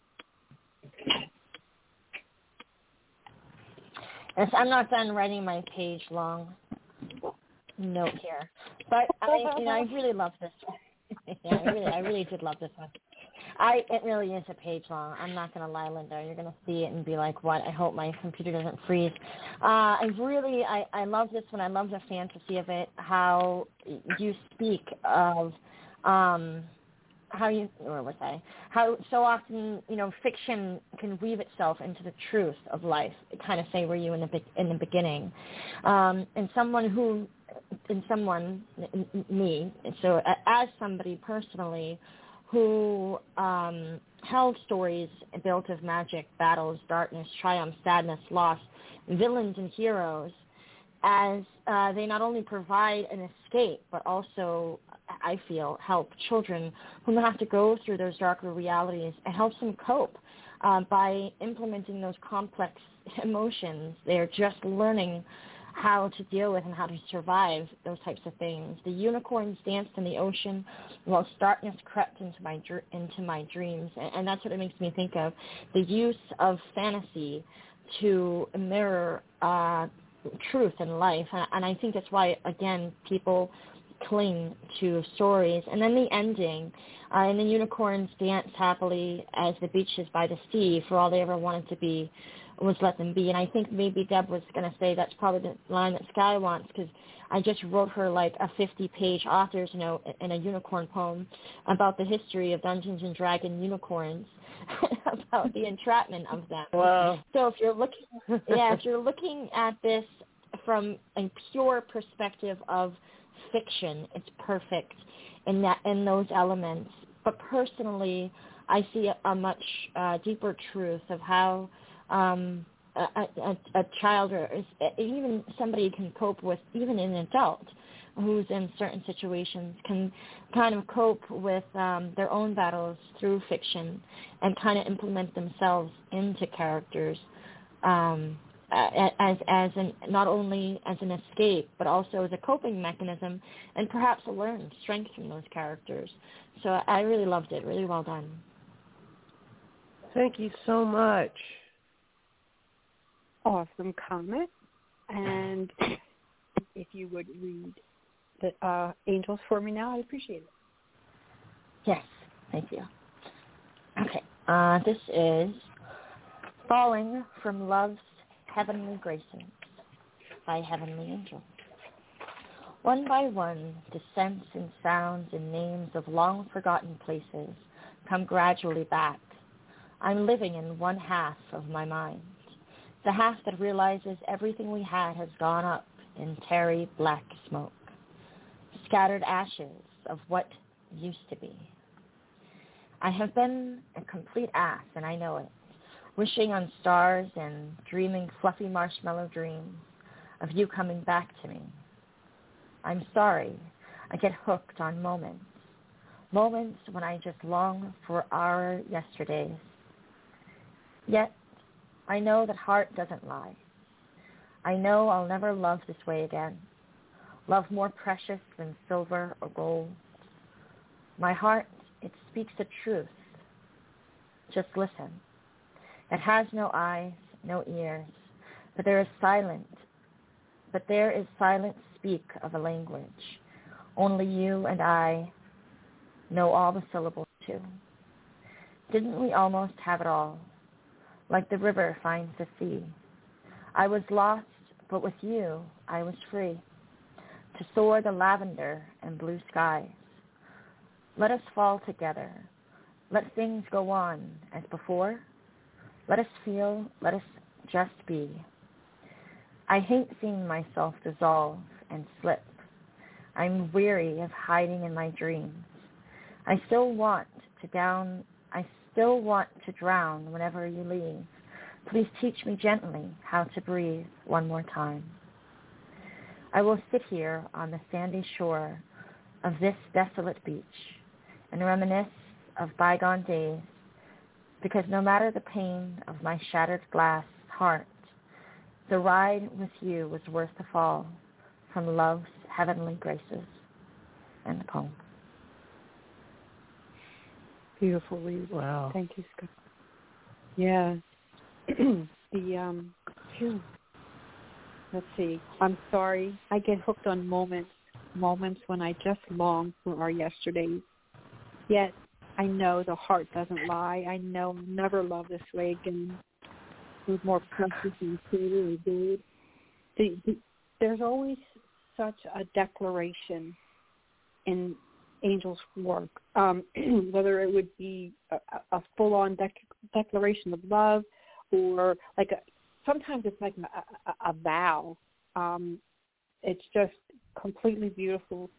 Yes, I'm not done writing my page-long note here, but I really love this one. Yeah, I really did love this one. It really is a page long. I'm not going to lie, Linda. You're going to see it and be like, what? I hope my computer doesn't freeze. I love this one. I love the fantasy of it, how you speak of how so often, fiction can weave itself into the truth of life. Kind of say, were you in the beginning? Me. So as somebody personally who held stories built of magic, battles, darkness, triumph, sadness, loss, villains and heroes, as they not only provide an escape, but also I feel, help children who have to go through those darker realities. It helps them cope by implementing those complex emotions. They're just learning how to deal with and how to survive those types of things. The unicorns danced in the ocean whilst darkness crept into my dreams. And that's what it makes me think of, the use of fantasy to mirror truth in life. And I think that's why, again, people cling to stories. And then the ending, and the unicorns dance happily as the beaches by the sea, for all they ever wanted to be was let them be. And I think maybe Deb was going to say that's probably the line that Sky wants, because I just wrote her like a 50-page author's note in a unicorn poem about the history of Dungeons and Dragons unicorns, about the entrapment of them.
Wow.
So if you're looking at this from a pure perspective of fiction, it's perfect in those elements. But personally, I see a much deeper truth of how a child or even somebody can cope with, even an adult who's in certain situations can kind of cope with their own battles through fiction and kind of implement themselves into characters as not only as an escape, but also as a coping mechanism, and perhaps a learned strength from those characters. So I really loved it. Really well done.
Thank you so much.
Awesome comment. And if you would read the Angels for me now, I'd appreciate it.
Yes, thank you. Okay, this is Falling from Love's Heavenly Graces by Heavenly Angel. One by one, the scents and sounds and names of long-forgotten places come gradually back. I'm living in one half of my mind, the half that realizes everything we had has gone up in tarry black smoke, scattered ashes of what used to be. I have been a complete ass, and I know it, wishing on stars and dreaming fluffy marshmallow dreams of you coming back to me. I'm sorry I get hooked on moments when I just long for our yesterdays. Yet, I know that heart doesn't lie. I know I'll never love this way again, love more precious than silver or gold. My heart, it speaks the truth. Just listen. It has no eyes, no ears, but there is silent speak of a language. Only you and I know all the syllables too. Didn't we almost have it all? Like the river finds the sea. I was lost, but with you I was free to soar the lavender and blue skies. Let us fall together. Let things go on as before. Let us feel, let us just be. I hate seeing myself dissolve and slip. I'm weary of hiding in my dreams. I still want to drown whenever you leave. Please teach me gently how to breathe one more time. I will sit here on the sandy shore of this desolate beach and reminisce of bygone days, because no matter the pain of my shattered glass heart, the ride with you was worth the fall from love's heavenly graces. End poem.
Beautiful read.
Wow.
Thank you, Scott. Yeah. Let's see. I'm sorry. I get hooked on moments when I just long for our yesterdays. Yet I know the heart doesn't lie. I know I'll never love this way again. With more precious and silver and gold. There's always such a declaration in Angel's work, whether it would be a full-on declaration of love, or like sometimes it's like a vow. It's just completely beautiful.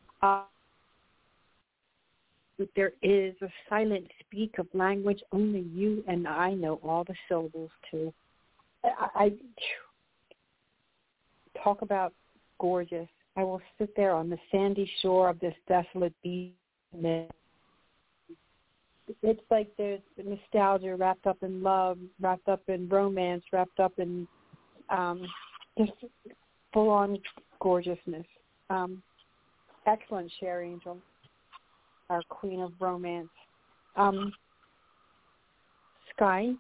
There is a silent speak of language only you and I know all the syllables to. I talk about gorgeous. I will sit there on the sandy shore of this desolate beach. It's like there's nostalgia wrapped up in love, wrapped up in romance, wrapped up in just full-on gorgeousness. Excellent share, Angel, our queen of romance. Sky?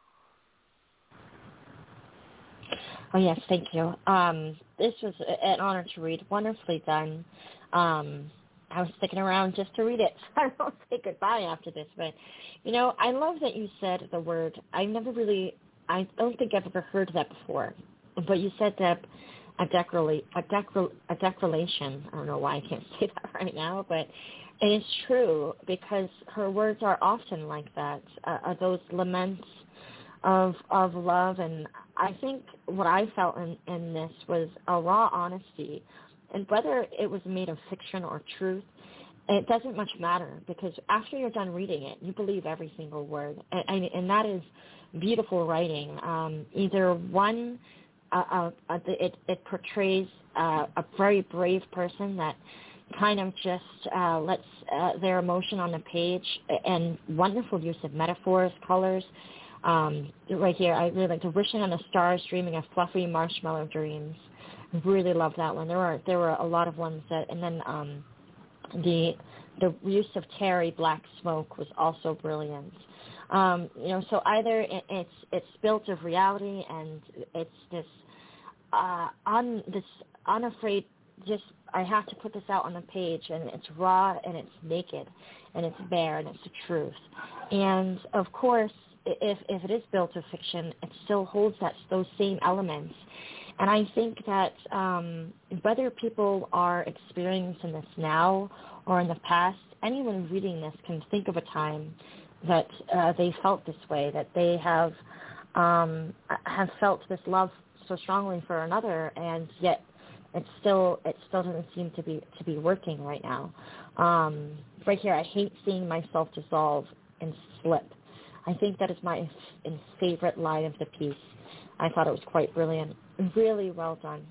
Oh, yes, thank you. This was an honor to read. Wonderfully done. I was sticking around just to read it. I don't say goodbye after this, but, I love that you said the word. I don't think I've ever heard that before, but you said that a declaration. I don't know why I can't say that right now, but it is true because her words are often like that, are those laments of love. And I think what I felt in this was a raw honesty. And whether it was made of fiction or truth, it doesn't much matter because after you're done reading it, you believe every single word. And that is beautiful writing. Either one, it portrays a very brave person that kind of just lets their emotion on the page, and wonderful use of metaphors, colors. Right here, I really like the wishing on the stars, dreaming of fluffy marshmallow dreams. Really love that one. There were a lot of ones that, and then the use of terry black smoke was also brilliant. So either it's built of reality and it's this unafraid. Just I have to put this out on the page, and it's raw and it's naked and it's bare and it's the truth. And of course, if it is built of fiction, it still holds those same elements. And I think that whether people are experiencing this now or in the past, anyone reading this can think of a time that they felt this way, that they have felt this love so strongly for another, and yet it still doesn't seem to be working right now. Right here, I hate seeing myself dissolve and slip. I think that is my favorite line of the piece. I thought it was quite brilliant. Really well done.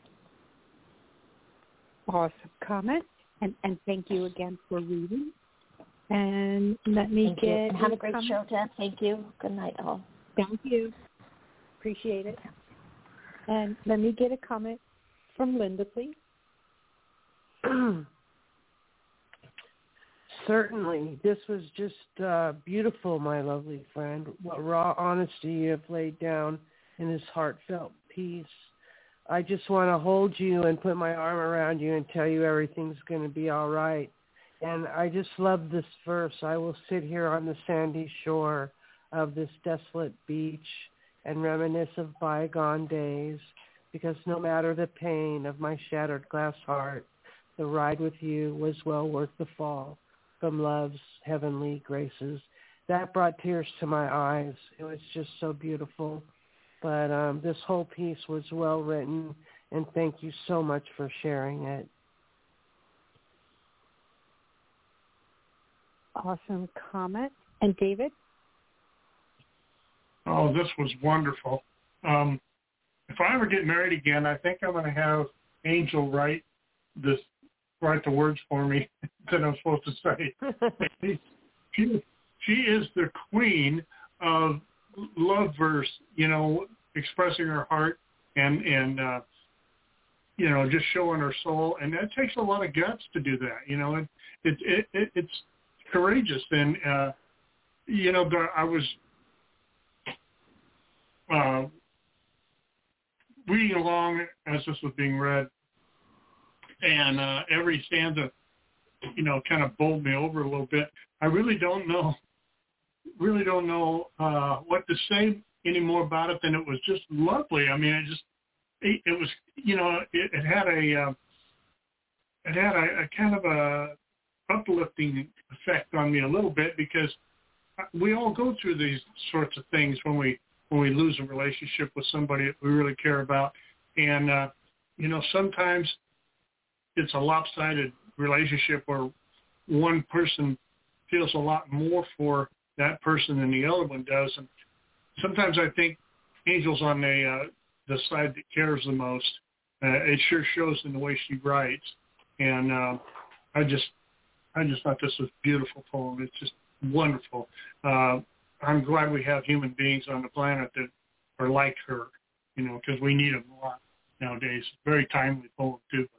Awesome comment. And thank you again for reading. And let me
Thank
get...
you. And have a great
comment.
show, Deb. Thank you. Good night, all.
Thank you. Appreciate it. And let me get a comment from Linda, please.
Certainly. This was just beautiful, my lovely friend. What raw honesty you have laid down in this heartfelt piece. I just want to hold you and put my arm around you and tell you everything's going to be all right. And I just love this verse. I will sit here on the sandy shore of this desolate beach and reminisce of bygone days, because no matter the pain of my shattered glass heart, the ride with you was well worth the fall from love's heavenly graces. That brought tears to my eyes. It was just so beautiful. But this whole piece was well written, and thank you so much for sharing it.
Awesome comment. And David?
Oh, this was wonderful. If I ever get married again, I think I'm going to have Angel write the words for me that I'm supposed to say. She is the queen of love verse, expressing her heart and just showing her soul, and that takes a lot of guts to do that. It's courageous, and I was reading along as this was being read, and every stanza, kind of bowled me over a little bit. I really don't know what to say any more about it than it was just lovely. I mean, it was, it had a kind of a uplifting effect on me a little bit, because we all go through these sorts of things when we lose a relationship with somebody that we really care about. And, sometimes it's a lopsided relationship where one person feels a lot more for that person than the other one does. And sometimes I think Angel's on the side that cares the most. It sure shows in the way she writes. And I just thought this was a beautiful poem. It's just wonderful. I'm glad we have human beings on the planet that are like her, because we need them a lot nowadays. Very timely poem, too.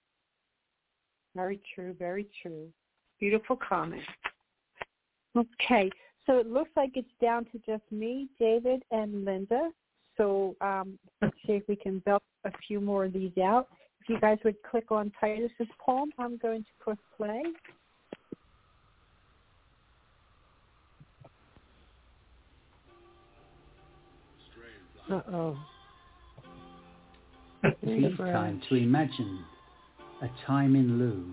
Very true, very true. Beautiful comment. Okay, so it looks like it's down to just me, David, and Linda. So let's see if we can belt a few more of these out. If you guys would click on Titus's poem, I'm going to push play.
Uh-oh.
Tea time to imagine a time in lieu.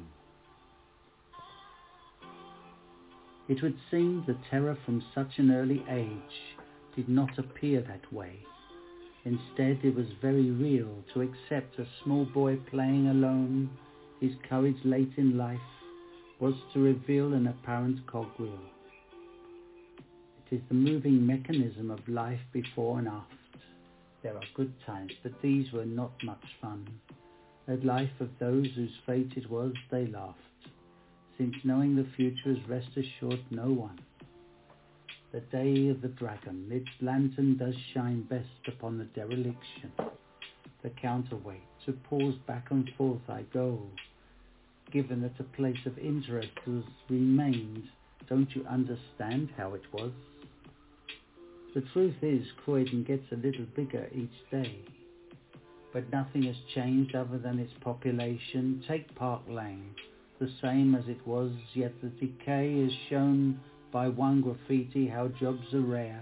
It would seem the terror from such an early age did not appear that way. Instead, it was very real to accept a small boy playing alone. His courage late in life was to reveal an apparent cogwheel. It is the moving mechanism of life before and after. There are good times, but these were not much fun. The life of those whose fate it was, they laughed, since knowing the future is rest assured no one. The day of the dragon, its lantern does shine best upon the dereliction. The counterweight, to pause back and forth I go, given that a place of interest was remained. Don't you understand how it was? The truth is, Croydon gets a little bigger each day, but nothing has changed other than its population. Take Park Lane, the same as it was, yet the decay is shown by one graffiti how jobs are rare.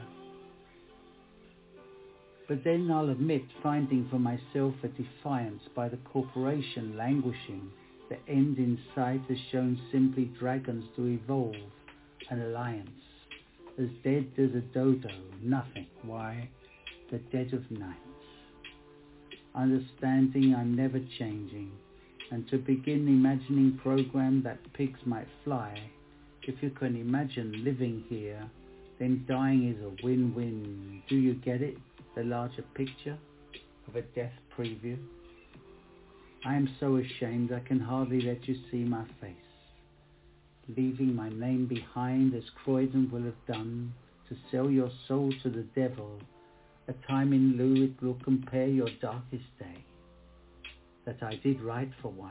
But then I'll admit finding for myself a defiance by the corporation languishing. The end in sight has shown simply dragons to evolve, an alliance. As dead as a dodo, nothing. Why? The dead of night. Understanding I'm never changing, and to begin imagining program that pigs might fly. If you can imagine living here, then dying is a win-win. Do you get it? The larger picture of a death preview? I am so ashamed I can hardly let you see my face. Leaving my name behind as Croydon will have done, to sell your soul to the devil. A time in lieu it will compare your darkest day. That I did right for one.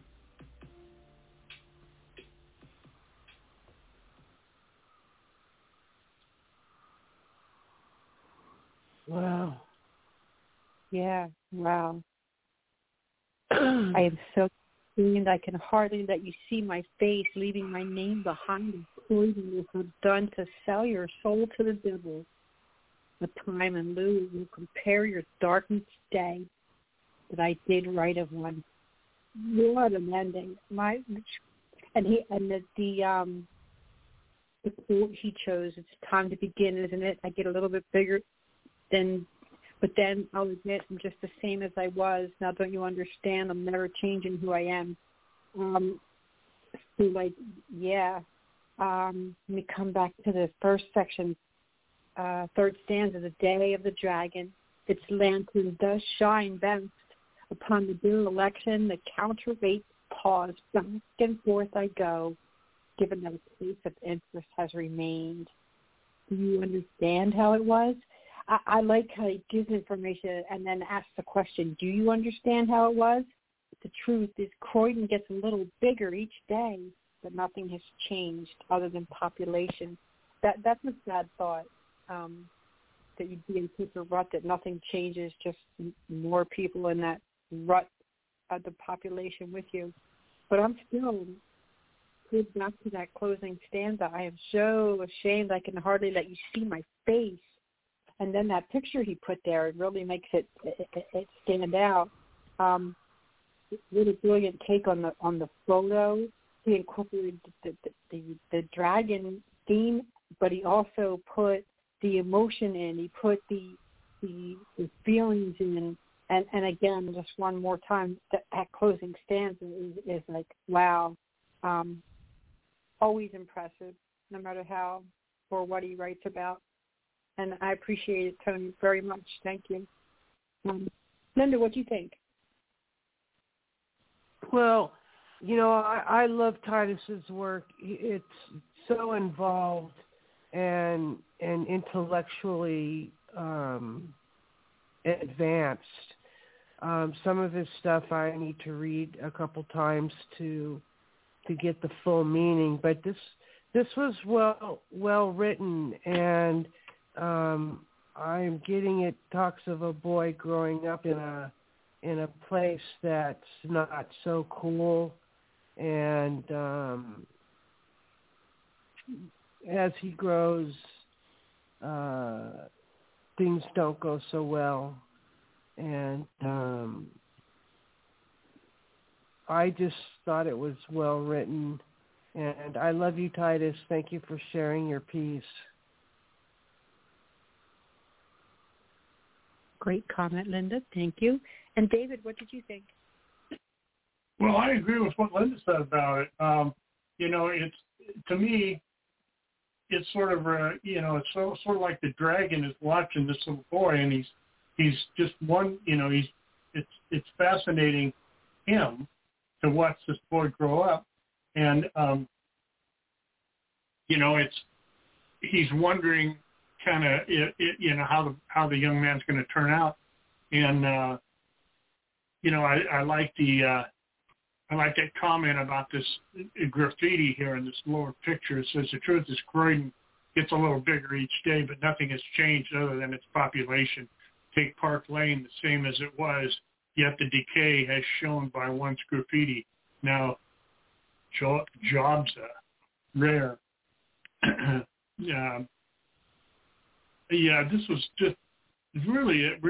Wow.
Yeah, wow. I am so ashamed I can hardly let you see my face, leaving my name behind. Croydon will have done to sell your soul to the devil. A time in lieu will compare your darkest day. That I did right of one. What an ending! The quote he chose. It's time to begin, isn't it? I get a little bit bigger but then I'll admit I'm just the same as I was. Now don't you understand? I'm never changing who I am. Let me come back to the first section. Third stanza, the day of the dragon. Its lantern does shine best upon the dereliction. The counterweight pause. Back and forth I go, given that a place of interest has remained. Do you understand how it was? I like how he gives information and then asks the question, do you understand how it was? The truth is Croydon gets a little bigger each day, but nothing has changed other than population. That's a sad thought, that you'd be in such a rut that nothing changes, just more people in that rut of the population with you. But I'm still pulled back to that closing stanza. I am so ashamed I can hardly let you see my face. And then that picture he put there, it really makes it stand out. What a brilliant take on the photo. He incorporated the dragon theme, but he also put the emotion in. He put the feelings in. And again, just one more time, that closing stanza is like, wow. Always impressive, no matter how or what he writes about. And I appreciate it, Tony, very much. Thank you. Linda, what do you think?
Well, I love Titus's work. It's so involved and intellectually advanced. Some of his stuff I need to read a couple times to get the full meaning, but this was well written, and I'm getting it talks of a boy growing up in a place that's not so cool, and as he grows, things don't go so well, and I just thought it was well written, and I love you, Titus. Thank you for sharing your piece.
Great comment, Linda. Thank you. And David, what did you think?
Well, I agree with what Linda said about it. It's, to me, it's sort of it's sort of like the dragon is watching this little boy, and he's just one. It's fascinating him to watch this boy grow up, and he's wondering kind of how the young man's going to turn out, and I like that comment about this graffiti here in this lower picture. It says the truth is Croydon gets a little bigger each day, but nothing has changed other than its population. Take Park Lane, the same as it was, yet the decay has shown by once graffiti. Now, jobs rare. This was just really a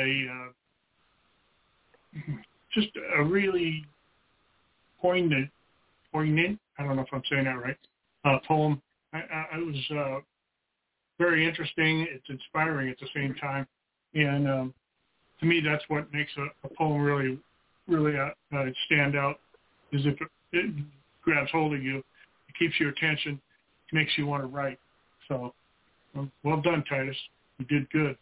really poignant. I don't know if I'm saying that right. Poem. It was very interesting. It's inspiring at the same time, and to me, that's what makes a poem really stand out. Is if it grabs hold of you, it keeps your attention, it makes you want to write. So, well done, Titus. You did good.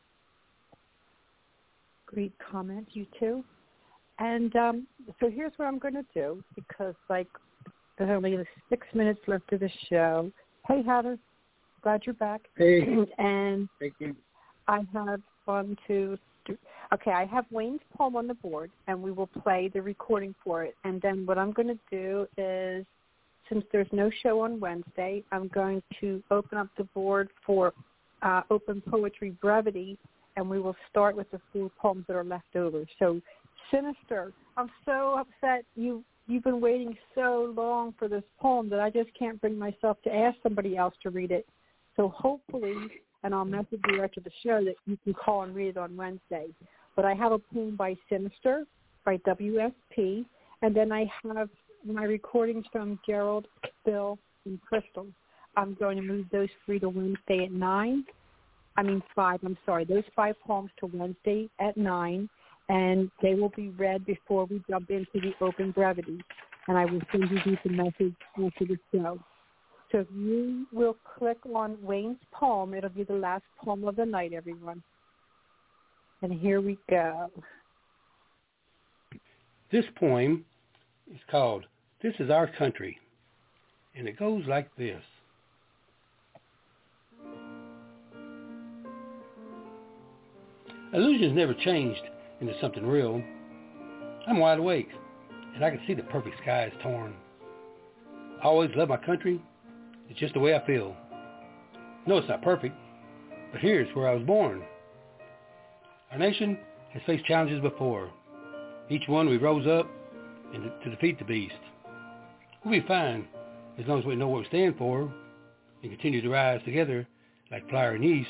Great comment, you too. And so here's what I'm going to do, because there's only 6 minutes left of the show. Hey, Heather, glad you're back.
Hey.
And
thank you.
I have one, two, three. Okay, I have Wayne's poem on the board, and we will play the recording for it. And then what I'm going to do is, since there's no show on Wednesday, I'm going to open up the board for Open Poetry Brevity, and we will start with the 4 poems that are left over. So, Sinister, I'm so upset you've been waiting so long for this poem that I just can't bring myself to ask somebody else to read it. So hopefully, and I'll message you after the show, that you can call and read it on Wednesday. But I have a poem by Sinister, by WSP, and then I have my recordings from Gerald, Bill, and Crystal. I'm going to move those 3 to Wednesday at 5, I'm sorry. Those 5 poems to Wednesday at 9, and they will be read before we jump into the Open Brevity. And I will send you the message after the show. So if you will click on Wayne's poem, it'll be the last poem of the night, everyone. And here we go.
This poem is called This Is Our Country, and it goes like this. Illusions never changed into something real. I'm wide awake, and I can see the perfect sky is torn. I always love my country. It's just the way I feel. No, it's not perfect, but here's where I was born. Our nation has faced challenges before. Each one we rose up to defeat the beast. We'll be fine as long as we know what we stand for and continue to rise together like fire and yeast.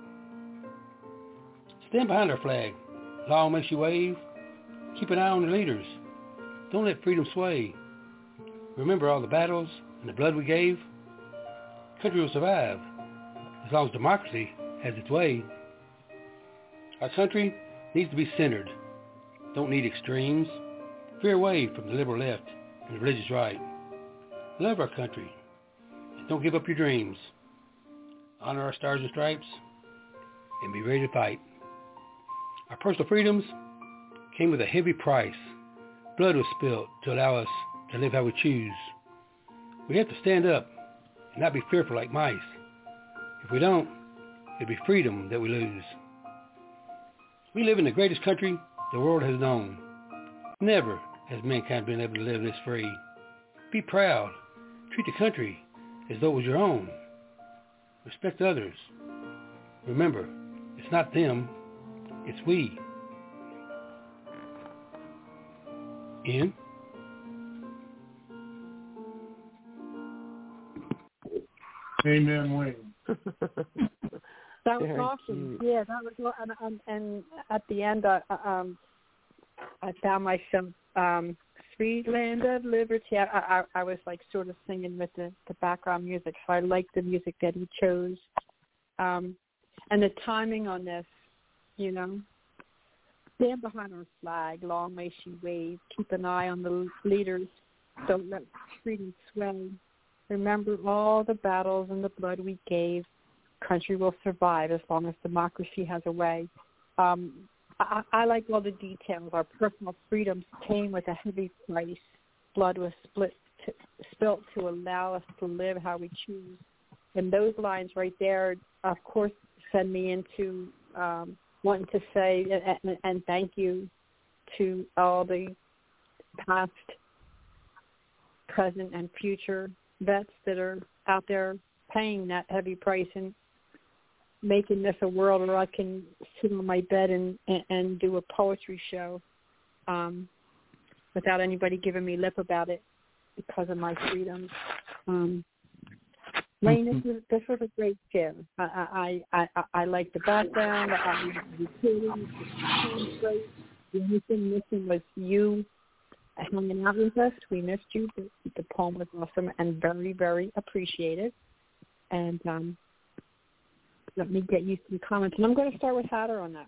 Stand behind our flag. Law makes you wave. Keep an eye on the leaders. Don't let freedom sway. Remember all the battles and the blood we gave. Country will survive as long as democracy has its way. Our country needs to be centered. Don't need extremes. Veer away from the liberal left and the religious right. Love our country. And don't give up your dreams. Honor our stars and stripes and be ready to fight. Our personal freedoms came with a heavy price. Blood was spilled to allow us to live how we choose. We have to stand up and not be fearful like mice. If we don't, it'll be freedom that we lose. We live in the greatest country the world has known. Never has mankind been able to live this free. Be proud. Treat the country as though it was your own. Respect others. Remember, it's not them, it's we. Ian?
Amen, Wayne.
That was awesome. Yeah, that was, and at the end, I found myself "Sweet Land of Liberty." I was like sort of singing with the background music, so I liked the music that he chose, and the timing on this, you know. Stand behind our flag, long may she wave. Keep an eye on the leaders. Don't let freedom sway. Remember all the battles and the blood we gave. Country will survive as long as democracy has a way. I like all the details. Our personal freedoms came with a heavy price. Blood was spilt to allow us to live how we choose. And those lines right there, of course, send me into wanting to say and thank you to all the past, present, and future vets that are out there paying that heavy price and making this a world where I can sit on my bed and do a poetry show without anybody giving me lip about it because of my freedom. Wayne, this was a great share. I like the background. I like the recording. The only thing missing was you hanging out with us. We missed you. The poem was awesome and very, very appreciated. And let me get you some comments. And I'm going to start with Hatter on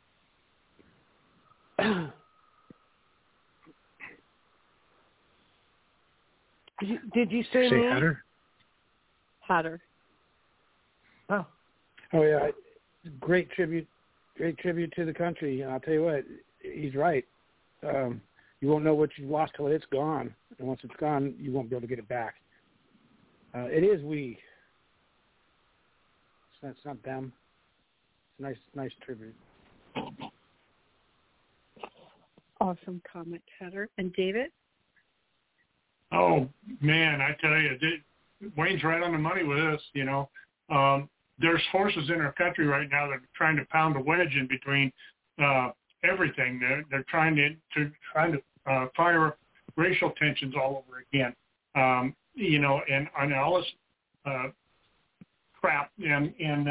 that.
Did you say me?
Hatter?
Hatter.
Oh yeah, great tribute to the country. And I'll tell you what, he's right. You won't know what you've lost till it's gone, and once it's gone, you won't be able to get it back. It is we. It's not them. It's a nice tribute.
Awesome comment, Hatter. And David?
Oh man, I tell you, Wayne's right on the money with this. You know, there's forces in our country right now that are trying to pound a wedge in between everything. They're trying to fire up racial tensions all over again. You know, and all this crap. And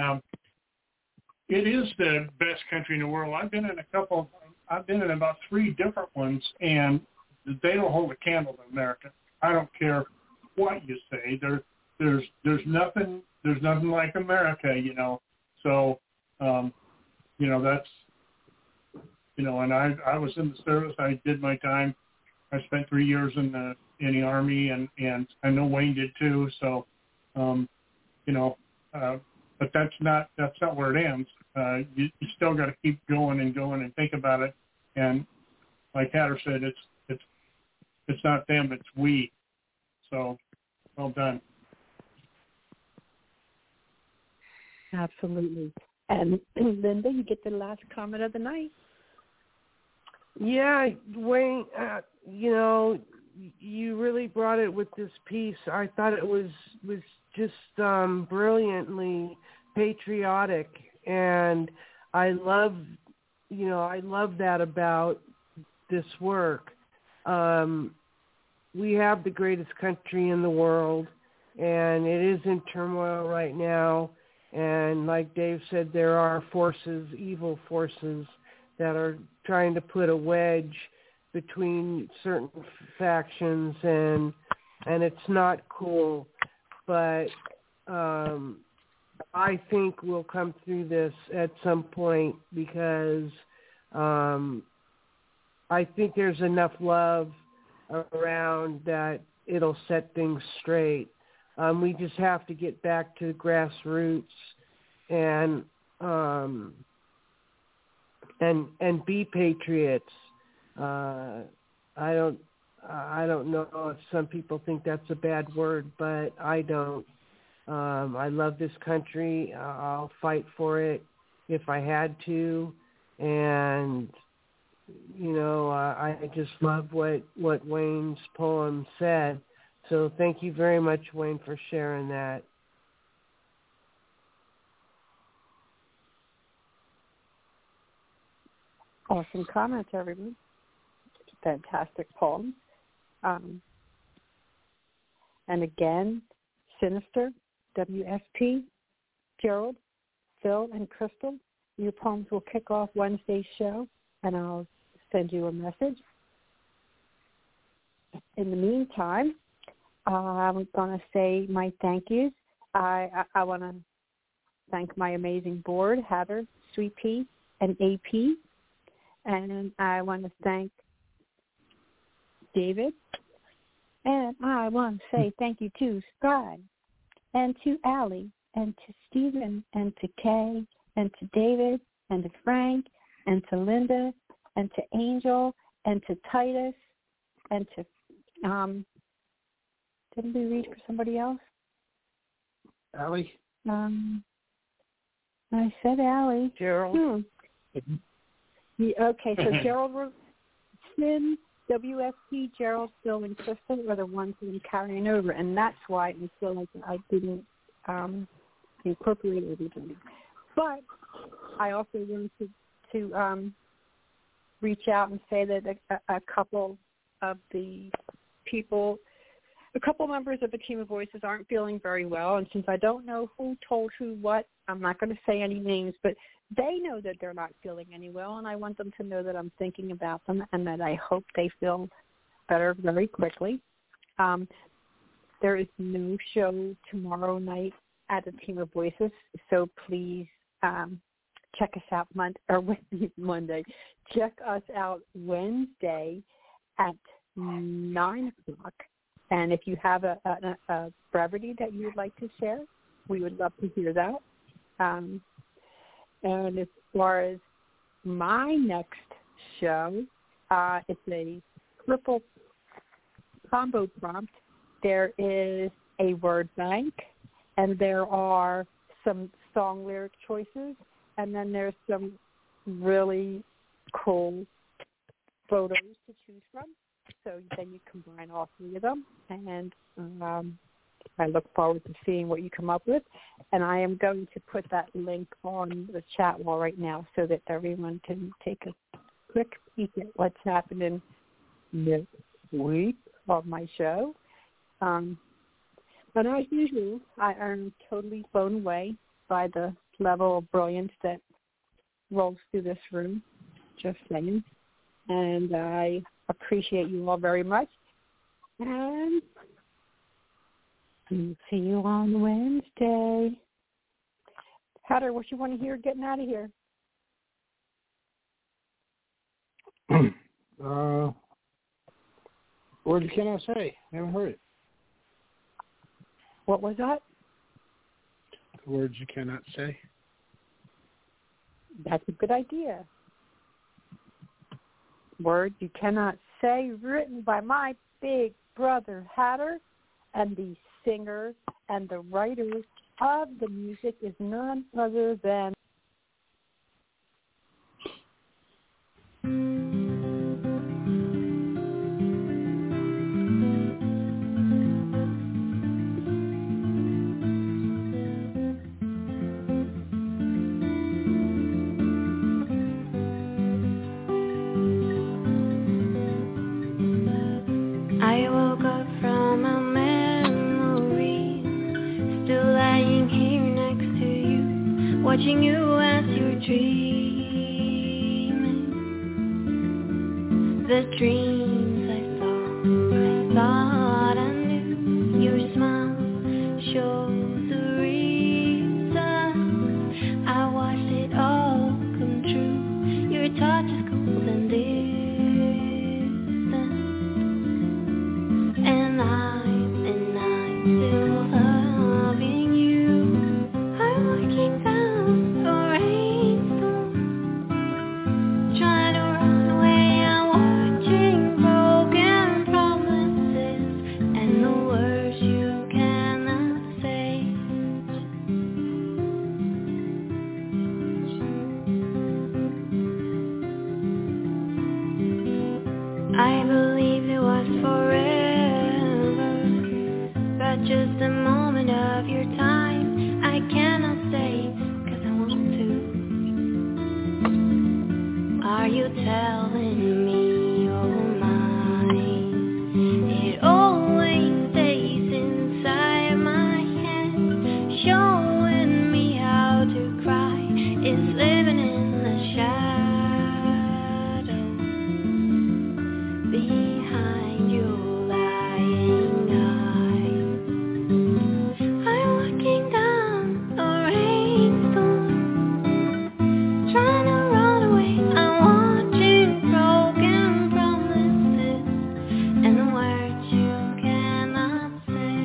it is the best country in the world. I've been in about 3 different ones, and they don't hold a candle to America. I don't care what you say. There's nothing like America, you know. So, you know, that's, you know, and I was in the service. I did my time. I spent 3 years in the Army, and I know Wayne did too. So, you know, but that's not where it ends. You still got to keep going and think about it. And like Hatter said, it's not them, it's we. So, well done.
Absolutely. And Linda, you get the last comment of the night.
Yeah, Wayne, you know, you really brought it with this piece. I thought it was just brilliantly patriotic, and I love that about this work. We have the greatest country in the world, and it is in turmoil right now. And like Dave said, there are forces, evil forces, that are trying to put a wedge between certain factions, and it's not cool. But I think we'll come through this at some point, because I think there's enough love around that it'll set things straight. We just have to get back to the grassroots and be patriots. I don't know if some people think that's a bad word, but I don't. I love this country. I'll fight for it if I had to, and I just love what Wayne's poem said. So thank you very much, Wayne, for sharing that.
Awesome comments, everyone. Fantastic poem. And again, Sinister, WSP, Gerald, Phil, and Crystal, your poems will kick off Wednesday's show, and I'll send you a message. In the meantime, I'm going to say my thank yous. I want to thank my amazing board, Heather, Sweet Pea, and AP. And I want to thank David. And I want to say thank you to Sky, and to Allie, and to Stephen, and to Kay, and to David, and to Frank, and to Linda, and to Angel, and to Titus, and to, didn't we read for somebody else?
Allie?
I said Allie.
Gerald.
Okay, so Gerald, Slim, WSP, Gerald, Phil, and Crystal are the ones that I'm carrying over, and that's why I feel like I didn't incorporate everybody. But I also wanted to reach out and say that a couple of the people, a couple members of the Team of Voices aren't feeling very well, and since I don't know who told who what, I'm not going to say any names, but they know that they're not feeling any well, and I want them to know that I'm thinking about them and that I hope they feel better very quickly. There is no show tomorrow night at the Team of Voices, so please check us out Monday. Check us out Wednesday at 9 o'clock. And if you have a brevity that you would like to share, we would love to hear that. And as far as my next show, it's a triple combo prompt. There is a word bank, and there are some song lyric choices, and then there's some really cool photos to choose from. So then you combine all three of them, and I look forward to seeing what you come up with. And I am going to put that link on the chat wall right now so that everyone can take a quick peek at what's happening next week of my show. But as usual, I am totally blown away by the level of brilliance that rolls through this room, just saying. And I appreciate you all very much. And see you on Wednesday. Heather, what you want to hear getting out of here?
Words you cannot say. I haven't heard it.
What was that?
Words you cannot say.
That's a good idea. Words You Cannot Say, written by my big brother Hatter, and the singer and the writer of the music is none other than watching you as you're dreaming. The dreams I thought I knew. Your smile shows the reason I watched it all come true. Your touch is cold and distant, and I'm still loving you. I'm walking down trying to run away, I'm watching
just a moment of your time. I cannot stay, 'cause I want to. Are you telling me you're mine? It always stays inside my head, showing me how to cry. It's living in the shadow behind your lying eyes. I'm walking down a rainstorm, trying to run away. I'm watching broken promises and the words you cannot say.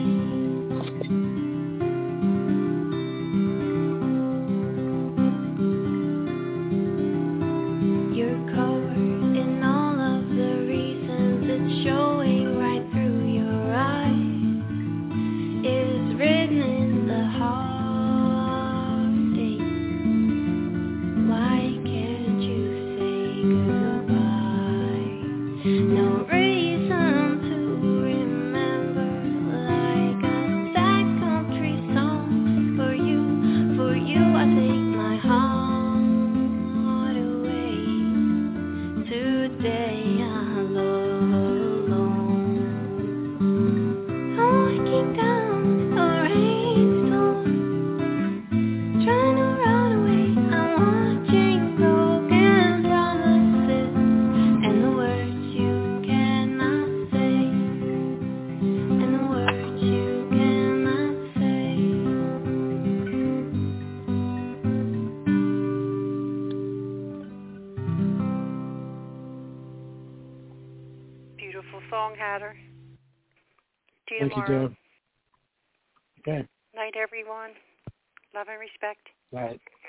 You're covered in all of the reasons, it's showing right through your eyes. It's written in the heartache. Why can't you say goodbye? No reason to remember, like a sad country song. For you I take my heart away. Today I'm alone. I'm walking down a rainstorm, trying to run away. I'm watching broken promises and the words you cannot say, and the words you cannot say.
Beautiful song, Hatter. See you
Thank you,
tomorrow.
Deb. Okay.
Night, everyone. Love and respect.
Right.